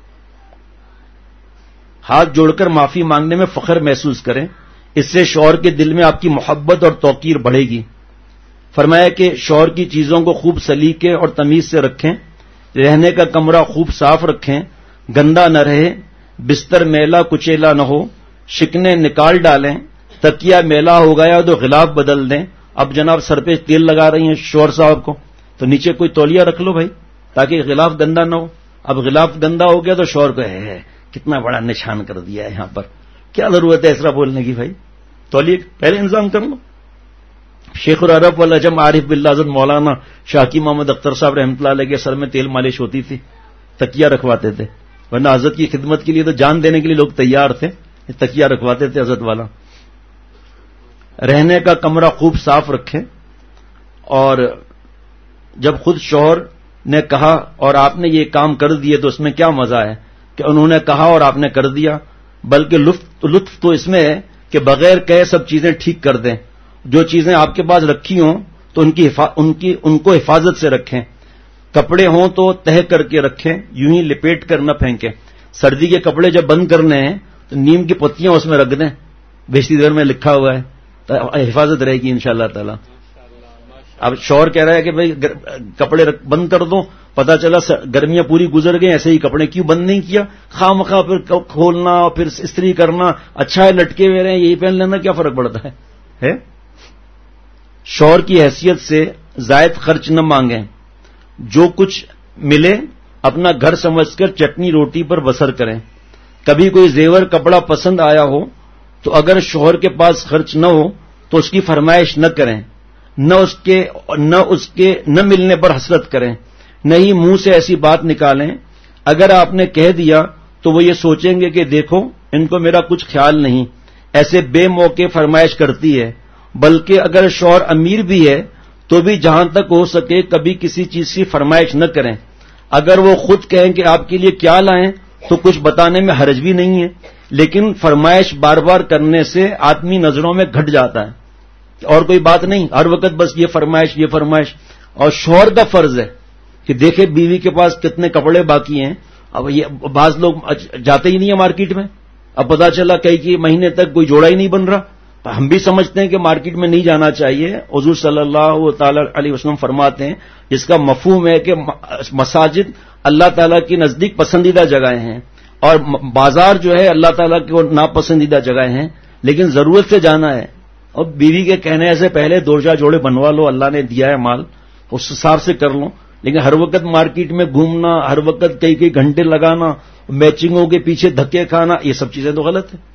ہاتھ جوڑ کر معافی مانگنے میں فخر محسوس کریں، اس سے شوہر کے دل میں آپ کی محبت اور توقیر بڑھے گی. فرمایا کہ شوہر کی چیزوں کو خوب سلیقے اور تمیز سے رکھیں، رہنے کا کمرہ خوب صاف رکھیں، گندا نہ رہے، بستر میلا کچیلا نہ ہو، شکنے نکال ڈالیں، تکیہ میلا ہو گیا تو غلاف بدل دیں. اب جناب سر پہ تیل لگا رہی ہیں شوہر صاحب کو، تو نیچے کوئی تولیہ رکھ لو بھائی تاکہ غلاف گندا نہ ہو. اب غلاف گندا ہو گیا تو شوہر کو ہے کتنا بڑا نشان کر دیا ہے یہاں پر، کیا ضرورت ہے اس طرح بولنے کی بھائی، تولیہ پہلے انتظام کر لو. شیخ العرب والعجم عارف باللہ حضرت مولانا شاکی محمد اختر صاحب رحمۃ اللہ علیہ کے سر میں تیل مالش ہوتی تھی، تکیہ رکھواتے تھے، ورنہ حضرت کی خدمت کے لیے تو جان دینے کے لیے لوگ تیار تھے، تکیہ رکھواتے تھے حضرت والا. رہنے کا کمرہ خوب صاف رکھیں. اور جب خود شوہر نے کہا اور آپ نے یہ کام کر دیے تو اس میں کیا مزہ ہے کہ انہوں نے کہا اور آپ نے کر دیا، بلکہ لطف تو اس میں ہے کہ بغیر کہے سب چیزیں ٹھیک کر دیں. جو چیزیں آپ کے پاس رکھی ہوں تو ان کو حفاظت سے رکھیں. کپڑے ہوں تو تہہ کر کے رکھیں، یوں ہی لپیٹ کر نہ پھینکیں. سردی کے کپڑے جب بند کرنے ہیں تو نیم کی پتیاں اس میں رکھ دیں، بیشتری در میں لکھا ہوا ہے، تو حفاظت رہے گی انشاءاللہ تعالی. اب شوہر کہہ رہا ہے کہ بھئی کپڑے بند کر دو، پتا چلا گرمیاں پوری گزر گئی، ایسے ہی کپڑے کیوں بند نہیں کیا، خواہ مخواہ پھر کھولنا پھر استری کرنا، اچھا ہے لٹکے ہوئے رہے یہی پہن لینا، کیا فرق پڑتا ہے. شوہر کی حیثیت سے زائد خرچ نہ مانگیں، جو کچھ ملے اپنا گھر سمجھ کر چٹنی روٹی پر بسر کریں. کبھی کوئی زیور کپڑا پسند آیا ہو تو اگر شوہر کے پاس خرچ نہ ہو تو اس کی فرمائش نہ کریں، نہ ملنے پر حسرت کریں، نہ ہی منہ سے ایسی بات نکالیں. اگر آپ نے کہہ دیا تو وہ یہ سوچیں گے کہ دیکھو ان کو میرا کچھ خیال نہیں، ایسے بے موقع فرمائش کرتی ہے. بلکہ اگر شوہر امیر بھی ہے تو بھی جہاں تک ہو سکے کبھی کسی چیز کی فرمائش نہ کریں. اگر وہ خود کہیں کہ آپ کے لیے کیا لائیں تو کچھ بتانے میں حرج بھی نہیں ہے، لیکن فرمائش بار بار کرنے سے آدمی نظروں میں گھٹ جاتا ہے. اور کوئی بات نہیں، ہر وقت بس یہ فرمائش یہ فرمائش. اور شوہر کا فرض ہے کہ دیکھے بیوی کے پاس کتنے کپڑے باقی ہیں. اب یہ بعض لوگ جاتے ہی نہیں ہیں مارکیٹ میں، اب پتا چلا کئی مہینے تک کوئی جوڑا ہی نہیں بن رہا. ہم بھی سمجھتے ہیں کہ مارکیٹ میں نہیں جانا چاہیے. حضور صلی اللہ تعالی علیہ وسلم فرماتے ہیں جس کا مفہوم ہے کہ مساجد اللہ تعالیٰ کی نزدیک پسندیدہ جگہیں ہیں اور بازار جو ہے اللہ تعالیٰ کی ناپسندیدہ جگہیں ہیں، لیکن ضرورت سے جانا ہے. اور بیوی کے کہنے سے پہلے 2-4 جوڑے بنوا لو، اللہ نے دیا ہے مال، اس حساب سے کر لو. لیکن ہر وقت مارکیٹ میں گھومنا، ہر وقت کئی گھنٹے لگانا، میچنگوں کے پیچھے دھکے کھانا، یہ سب چیزیں تو غلط ہیں.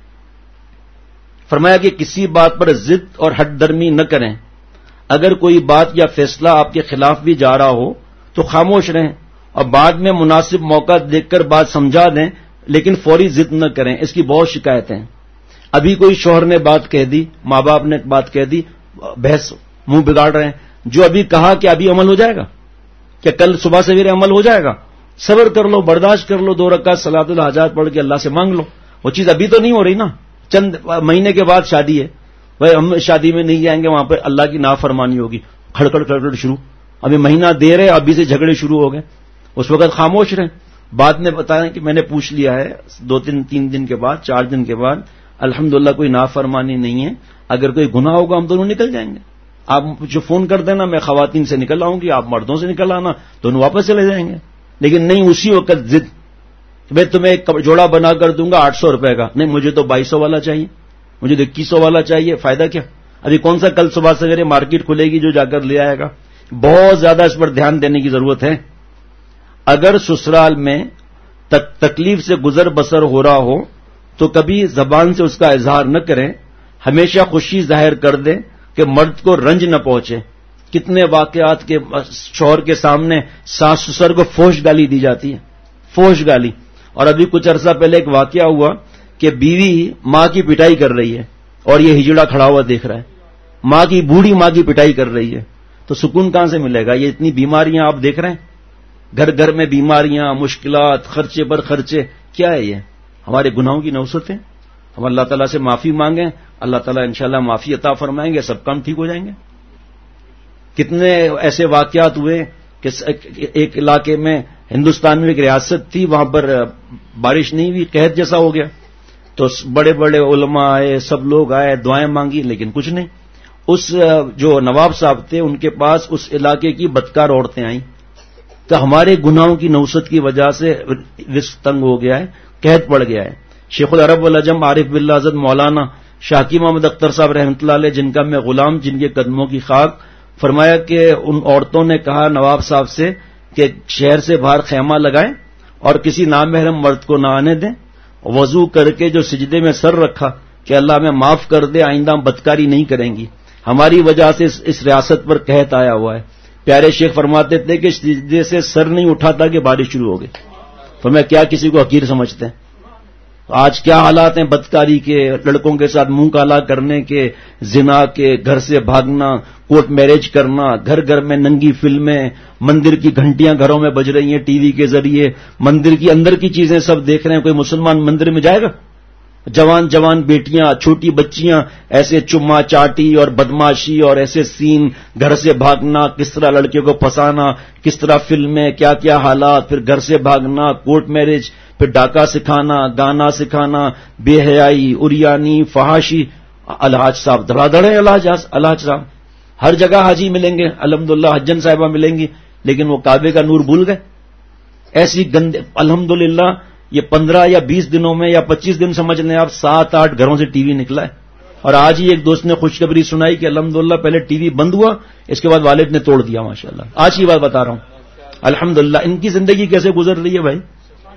فرمایا کہ کسی بات پر ضد اور ہٹ درمی نہ کریں. اگر کوئی بات یا فیصلہ آپ کے خلاف بھی جا رہا ہو تو خاموش رہیں اور بعد میں مناسب موقع دیکھ کر بات سمجھا دیں، لیکن فوری ضد نہ کریں. اس کی بہت شکایتیں ہیں. ابھی کوئی شوہر نے بات کہہ دی، ماں باپ نے بات کہہ دی، بحث منہ بگاڑ رہے ہیں. جو ابھی کہا کہ ابھی عمل ہو جائے گا، کیا کل صبح سویرے عمل ہو جائے گا؟ صبر کر لو، برداشت کر لو، 2 رکعت صلاۃ الحاجات پڑھ کے اللہ سے مانگ لو. وہ چیز ابھی تو نہیں ہو رہی نا، چند مہینے کے بعد شادی ہے، بھائی ہم شادی میں نہیں جائیں گے، وہاں پہ اللہ کی نافرمانی ہوگی، کھڑکڑ شروع. ابھی مہینہ دے رہے، ابھی سے جھگڑے شروع ہو گئے. اس وقت خاموش رہیں. بعد میں بتائیں کہ میں نے پوچھ لیا ہے 2-3 دن کے بعد، 4 دن کے بعد، الحمدللہ کوئی نافرمانی نہیں ہے. اگر کوئی گناہ ہوگا ہم دونوں نکل جائیں گے. آپ جو فون کر دینا، میں خواتین سے نکل آؤں گی، آپ مردوں سے نکل آنا، دونوں واپس چلے جائیں گے. لیکن نہیں اسی وقت ضد، میں تمہیں ایک جوڑا بنا کر دوں گا 800 روپے کا، نہیں مجھے تو 2200 والا چاہیے. مجھے 2100 والا چاہیے، فائدہ کیا؟ ابھی کون سا کل صبح سویرے مارکیٹ کھلے گی جو جا کر لے آئے گا؟ بہت زیادہ اس پر دھیان دینے کی ضرورت ہے. اگر سسرال میں تکلیف سے گزر بسر ہو رہا ہو تو کبھی زبان سے اس کا اظہار نہ کریں، ہمیشہ خوشی ظاہر کر دیں کہ مرد کو رنج نہ پہنچے. کتنے واقعات کے شوہر کے سامنے ساس سسر کو فوش گالی دی جاتی ہے، فوش گالی. اور ابھی کچھ عرصہ پہلے ایک واقعہ ہوا کہ بیوی ماں کی پٹائی کر رہی ہے اور یہ ہجڑا کھڑا ہوا دیکھ رہا ہے، ماں کی بوڑھی ماں کی پٹائی کر رہی ہے. تو سکون کہاں سے ملے گا؟ یہ اتنی بیماریاں آپ دیکھ رہے ہیں، گھر گھر میں بیماریاں، مشکلات، خرچے پر خرچے. کیا ہے یہ؟ ہمارے گناہوں کی نوسط ہے. ہم اللہ تعالیٰ سے معافی مانگیں، اللہ تعالیٰ انشاءاللہ معافی عطا فرمائیں گے، سب کام ٹھیک ہو جائیں گے. کتنے ایسے واقعات ہوئے کہ ایک علاقے میں ہندوستان میں ایک ریاست تھی، وہاں پر بارش نہیں ہوئی، قحط جیسا ہو گیا. تو بڑے بڑے علماء آئے، سب لوگ آئے، دعائیں مانگی، لیکن کچھ نہیں. اس جو نواب صاحب تھے ان کے پاس اس علاقے کی بدکار عورتیں آئیں. تو ہمارے گناہوں کی نوسط کی وجہ سے رزق تنگ ہو گیا ہے، قحط پڑ گیا ہے. شیخ العرب والعجم عارف باللہ حضرت مولانا شاکی محمد اختر صاحب رحمۃ اللہ علیہ، جن کا میں غلام، جن کے قدموں کی خاک، فرمایا کہ ان عورتوں نے کہا نواب صاحب سے کہ شہر سے باہر خیمہ لگائیں اور کسی نامحرم مرد کو نہ آنے دیں. وضو کر کے جو سجدے میں سر رکھا کہ اللہ ہمیں معاف کر دے، آئندہ ہم بدکاری نہیں کریں گی. ہماری وجہ سے اس ریاست پر قحط آیا ہوا ہے. پیارے شیخ فرماتے تھے کہ سجدے سے سر نہیں اٹھاتا کہ بارش شروع ہو گئی. تو میں کیا کسی کو حقیر سمجھتے ہیں؟ آج کیا حالات ہیں بدکاری کے، لڑکوں کے ساتھ منہ کالا کرنے کے، زنا کے، گھر سے بھاگنا، کورٹ میرج کرنا، گھر گھر میں ننگی فلمیں، مندر کی گھنٹیاں گھروں میں بج رہی ہیں ٹی وی کے ذریعے، مندر کی اندر کی چیزیں سب دیکھ رہے ہیں. کوئی مسلمان مندر میں جائے گا؟ جوان جوان بیٹیاں، چھوٹی بچیاں، ایسے چما چاٹی اور بدماشی اور ایسے سین، گھر سے بھاگنا، کس طرح لڑکیوں کو پھنسانا، کس طرح فلمیں، کیا کیا حالات، پھر گھر سے بھاگنا، کورٹ میرج، پھر ڈاکہ سکھانا، گانا سکھانا، بے حیائی، اریانی، فحاشی. الحاج صاحب دھڑا دھڑے، الحاج صاحب ہر جگہ حاجی ملیں گے، الحمدللہ حجن صاحبہ ملیں گی، لیکن وہ کعبے کا نور بھول گئے. ایسی گندے. الحمدللہ یہ 15 یا 20 دنوں میں یا 25 دن سمجھ لیں آپ، 7-8 گھروں سے ٹی وی نکلا ہے. اور آج ہی ایک دوست نے خوشخبری سنائی کہ الحمدللہ پہلے ٹی وی بند ہوا، اس کے بعد والد نے توڑ دیا. ماشاءاللہ آج کی بات بتا رہا ہوں. الحمدللہ ان کی زندگی کیسے گزر رہی ہے بھائی،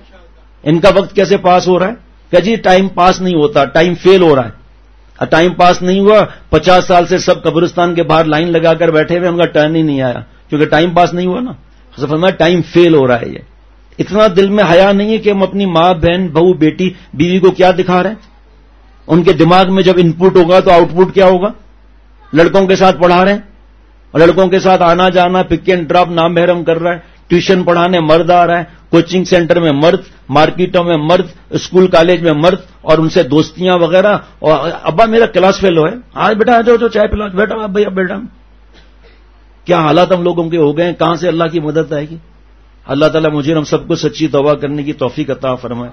ان کا وقت کیسے پاس ہو رہا ہے. کہ جی ٹائم پاس نہیں ہوتا، ٹائم فیل ہو رہا ہے. ٹائم پاس نہیں ہوا، 50 سال سے سب قبرستان کے باہر لائن لگا کر بیٹھے ہوئے، ان کا ٹرن ہی نہیں آیا کیونکہ ٹائم پاس نہیں ہوا نا. فرمایا ٹائم فیل ہو رہا ہے. یہ اتنا دل میں حیا نہیں ہے کہ ہم اپنی ماں، بہن، بہو، بیٹی، بیوی کو کیا دکھا رہے ہیں. ان کے دماغ میں جب ان پٹ ہوگا تو آؤٹ پٹ کیا ہوگا. لڑکوں کے ساتھ پڑھا رہے ہیں اور لڑکوں کے ساتھ آنا جانا، پک اینڈ ڈراپ، نام محرم کر رہا ہے. ٹیوشن پڑھانے مرد آ رہا ہے، کوچنگ سینٹر میں مرد، مارکیٹوں میں مرد، اسکول کالج میں مرد، اور ان سے دوستیاں وغیرہ. اور ابا میرا کلاس فیل ہو ہے، آج بیٹا جو چائے پلا، بیٹا بھائی اب بیٹا. کیا حالات ہم لوگوں کے ہو گئے ہیں. کہاں سے اللہ کی مدد آئے گی؟ اللہ تعالیٰ مجھے ہم سب کو سچی توبہ کرنے کی توفیق عطا فرمائے.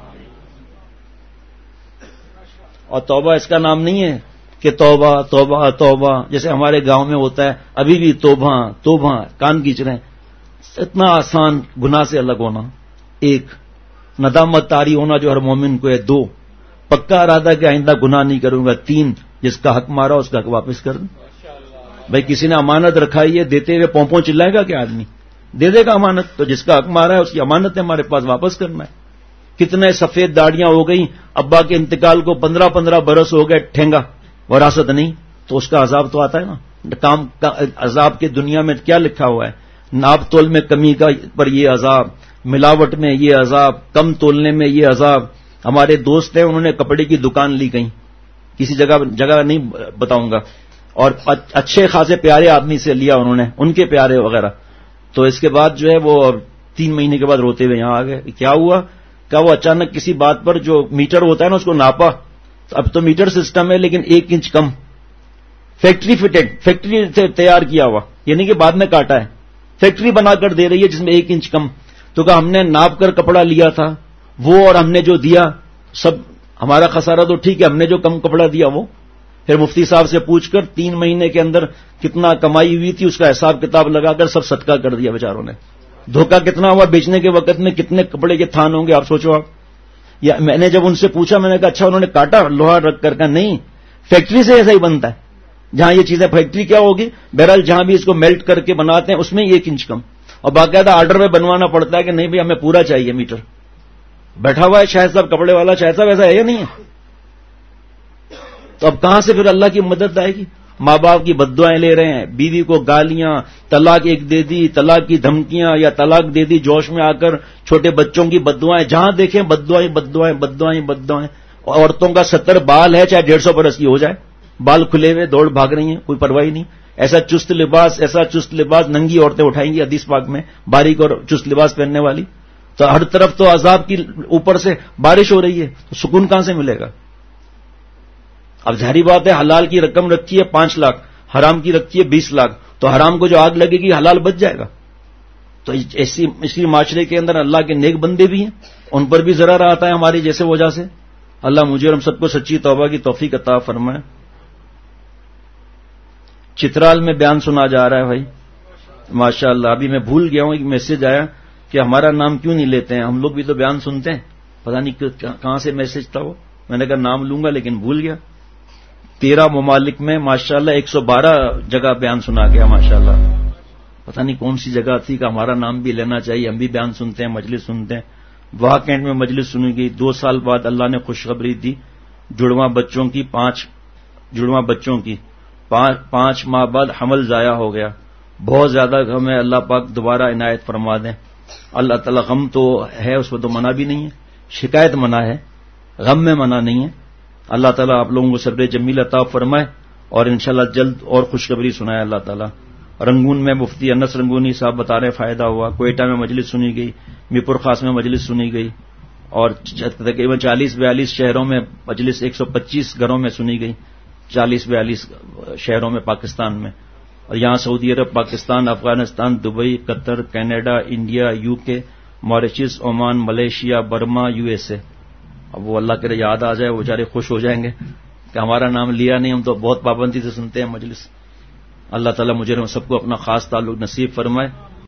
اور توبہ اس کا نام نہیں ہے کہ توبہ توبہ توبہ جیسے ہمارے گاؤں میں ہوتا ہے، ابھی بھی توبہ توبہ کان کھینچ رہے ہیں. اتنا آسان گناہ سے الگ ہونا. 1 ندامت طاری ہونا جو ہر مومن کو ہے. 2 پکا ارادہ کہ آئندہ گناہ نہیں کروں گا. 3 جس کا حق مارا اس کا حق واپس کر دوں. بھائی کسی نے امانت رکھائی ہے، دیتے ہوئے پونپوں چلائے گا کیا آدمی؟ دے دے گا امانت. تو جس کا حق مارا ہے اس کی امانت ہے ہمارے پاس، واپس کرنا ہے. کتنے سفید داڑیاں ہو گئی، ابا کے انتقال کو 15 برس ہو گئے، ٹھینگا وراثت نہیں، تو اس کا عذاب تو آتا ہے نا. کام کا عذاب کے دنیا میں کیا لکھا ہوا ہے؟ ناپ تول میں کمی کا پر یہ عذاب، ملاوٹ میں یہ عذاب، کم تولنے میں یہ عذاب. ہمارے دوست ہیں، انہوں نے کپڑے کی دکان لی کہیں، کسی جگہ نہیں بتاؤں گا، اور اچھے خاصے پیارے آدمی سے لیا انہوں نے، ان کے پیارے وغیرہ. تو اس کے بعد جو ہے وہ 3 مہینے کے بعد روتے ہوئے یہاں آ گئے. کیا ہوا؟ کہ وہ اچانک کسی بات پر جو میٹر ہوتا ہے نا اس کو ناپا. اب تو میٹر سسٹم ہے لیکن 1 انچ کم، فیکٹری فٹڈ، فیکٹری سے تیار کیا ہوا، یعنی کہ بعد میں کاٹا ہے. فیکٹری بنا کر دے رہی ہے جس میں 1 انچ کم. تو کہ ہم نے ناپ کر کپڑا لیا تھا وہ، اور ہم نے جو دیا سب ہمارا خسارہ. تو ٹھیک ہے، ہم نے جو کم کپڑا دیا وہ. پھر مفتی صاحب سے پوچھ کر 3 مہینے کے اندر کتنا کمائی ہوئی تھی اس کا حساب کتاب لگا کر سب صدقہ کر دیا بیچاروں نے. دھوکہ کتنا ہوا بیچنے کے وقت میں، کتنے کپڑے کے تھان ہوں گے آپ سوچو. آپ یا میں نے جب ان سے پوچھا، میں نے کہا اچھا انہوں نے کاٹا لوہا رکھ کر؟ نہیں، فیکٹری سے ایسا ہی بنتا ہے. جہاں یہ چیزیں فیکٹری کیا ہوگی، بہرحال جہاں بھی اس کو میلٹ کر کے بناتے ہیں اس میں 1 انچ کم، اور باقاعدہ آرڈر میں بنوانا پڑتا ہے کہ نہیں بھائی ہمیں پورا چاہیے میٹر. بیٹھا ہوا ہے شاہد صاحب کپڑے والا، شاہد صاحب ایسا ہے یا نہیں ہے؟ تو اب کہاں سے پھر اللہ کی مدد آئے گی؟ ماں باپ کی بددعائیں لے رہے ہیں، بیوی کو گالیاں، طلاق 1 دے دی، طلاق کی دھمکیاں یا طلاق دے دی جوش میں آ کر، چھوٹے بچوں کی بددعائیں، جہاں دیکھیں بددعائیں بددعائیں بددعائیں بددعائیں. عورتوں کا 70 بال ہے، چاہے 150 برس کی ہو جائے، بال کھلے ہوئے دوڑ بھاگ رہی ہیں، کوئی پرواہ نہیں. ایسا چست لباس ننگی عورتیں اٹھائیں گی حدیث پاک میں، باریک اور چست لباس پہننے والی. تو ہر طرف تو عذاب کی اوپر سے بارش ہو رہی ہے، تو سکون کہاں سے ملے گا؟ اب ظاہری بات ہے حلال کی رقم رکھی ہے 5 لاکھ، حرام کی رکھی ہے 20 لاکھ، تو حرام کو جو آگ لگے گی حلال بچ جائے گا. تو اسی معاشرے کے اندر اللہ کے نیک بندے بھی ہیں، ان پر بھی ضرر آتا ہے ہماری جیسے وجہ سے. اللہ مجھے اور ہم سب کو سچی توبہ کی توفیق عطا فرمائے. چترال میں بیان سنا جا رہا ہے بھائی ماشاء اللہ. ابھی میں بھول گیا ہوں، ایک میسج آیا کہ ہمارا نام کیوں نہیں لیتے ہیں، ہم لوگ بھی تو بیان سنتے ہیں. پتہ نہیں کہاں سے میسج تھا وہ، میں نے کہا نام لوں گا لیکن بھول گیا. 13 ممالک میں ماشاءاللہ 112 جگہ بیان سنا گیا ماشاءاللہ. پتہ نہیں کون سی جگہ تھی کہ ہمارا نام بھی لینا چاہیے، ہم بھی بیان سنتے ہیں، مجلس سنتے ہیں. وہاں کینٹ میں مجلس سنی گئی. 2 سال بعد اللہ نے خوشخبری دی، جڑواں بچوں کی 5 ماہ بعد حمل ضائع ہو گیا. بہت زیادہ غم ہے، اللہ پاک دوبارہ عنایت فرما دیں. اللہ تعالیٰ غم تو ہے، اس میں تو منع بھی نہیں ہے، شکایت منع ہے، غم میں منع نہیں ہے. اللہ تعالیٰ آپ لوگوں کو صبر جمیل عطا فرمائے اور انشاءاللہ جلد اور خوشخبری سنائے اللہ تعالیٰ. رنگون میں مفتی انس رنگونی صاحب بتا رہے فائدہ ہوا. کوئٹہ میں مجلس سنی گئی، میرپور خاص میں مجلس سنی گئی، اور تقریباً 40-42 شہروں میں مجلس 125 گھروں میں سنی گئی، 40-42 شہروں میں پاکستان میں. اور یہاں Saudi Arab, Pakistan, Afghanistan, Dubai, Qatar, Canada, India, UK، Mauritius, Oman, Malaysia, Burma, USA. اب وہ اللہ کے یاد آ جائے وہ بیچارے خوش ہو جائیں گے کہ ہمارا نام لیا نہیں، ہم تو بہت پابندی سے سنتے ہیں مجلس. اللہ تعالیٰ مجھے سب کو اپنا خاص تعلق نصیب فرمائے.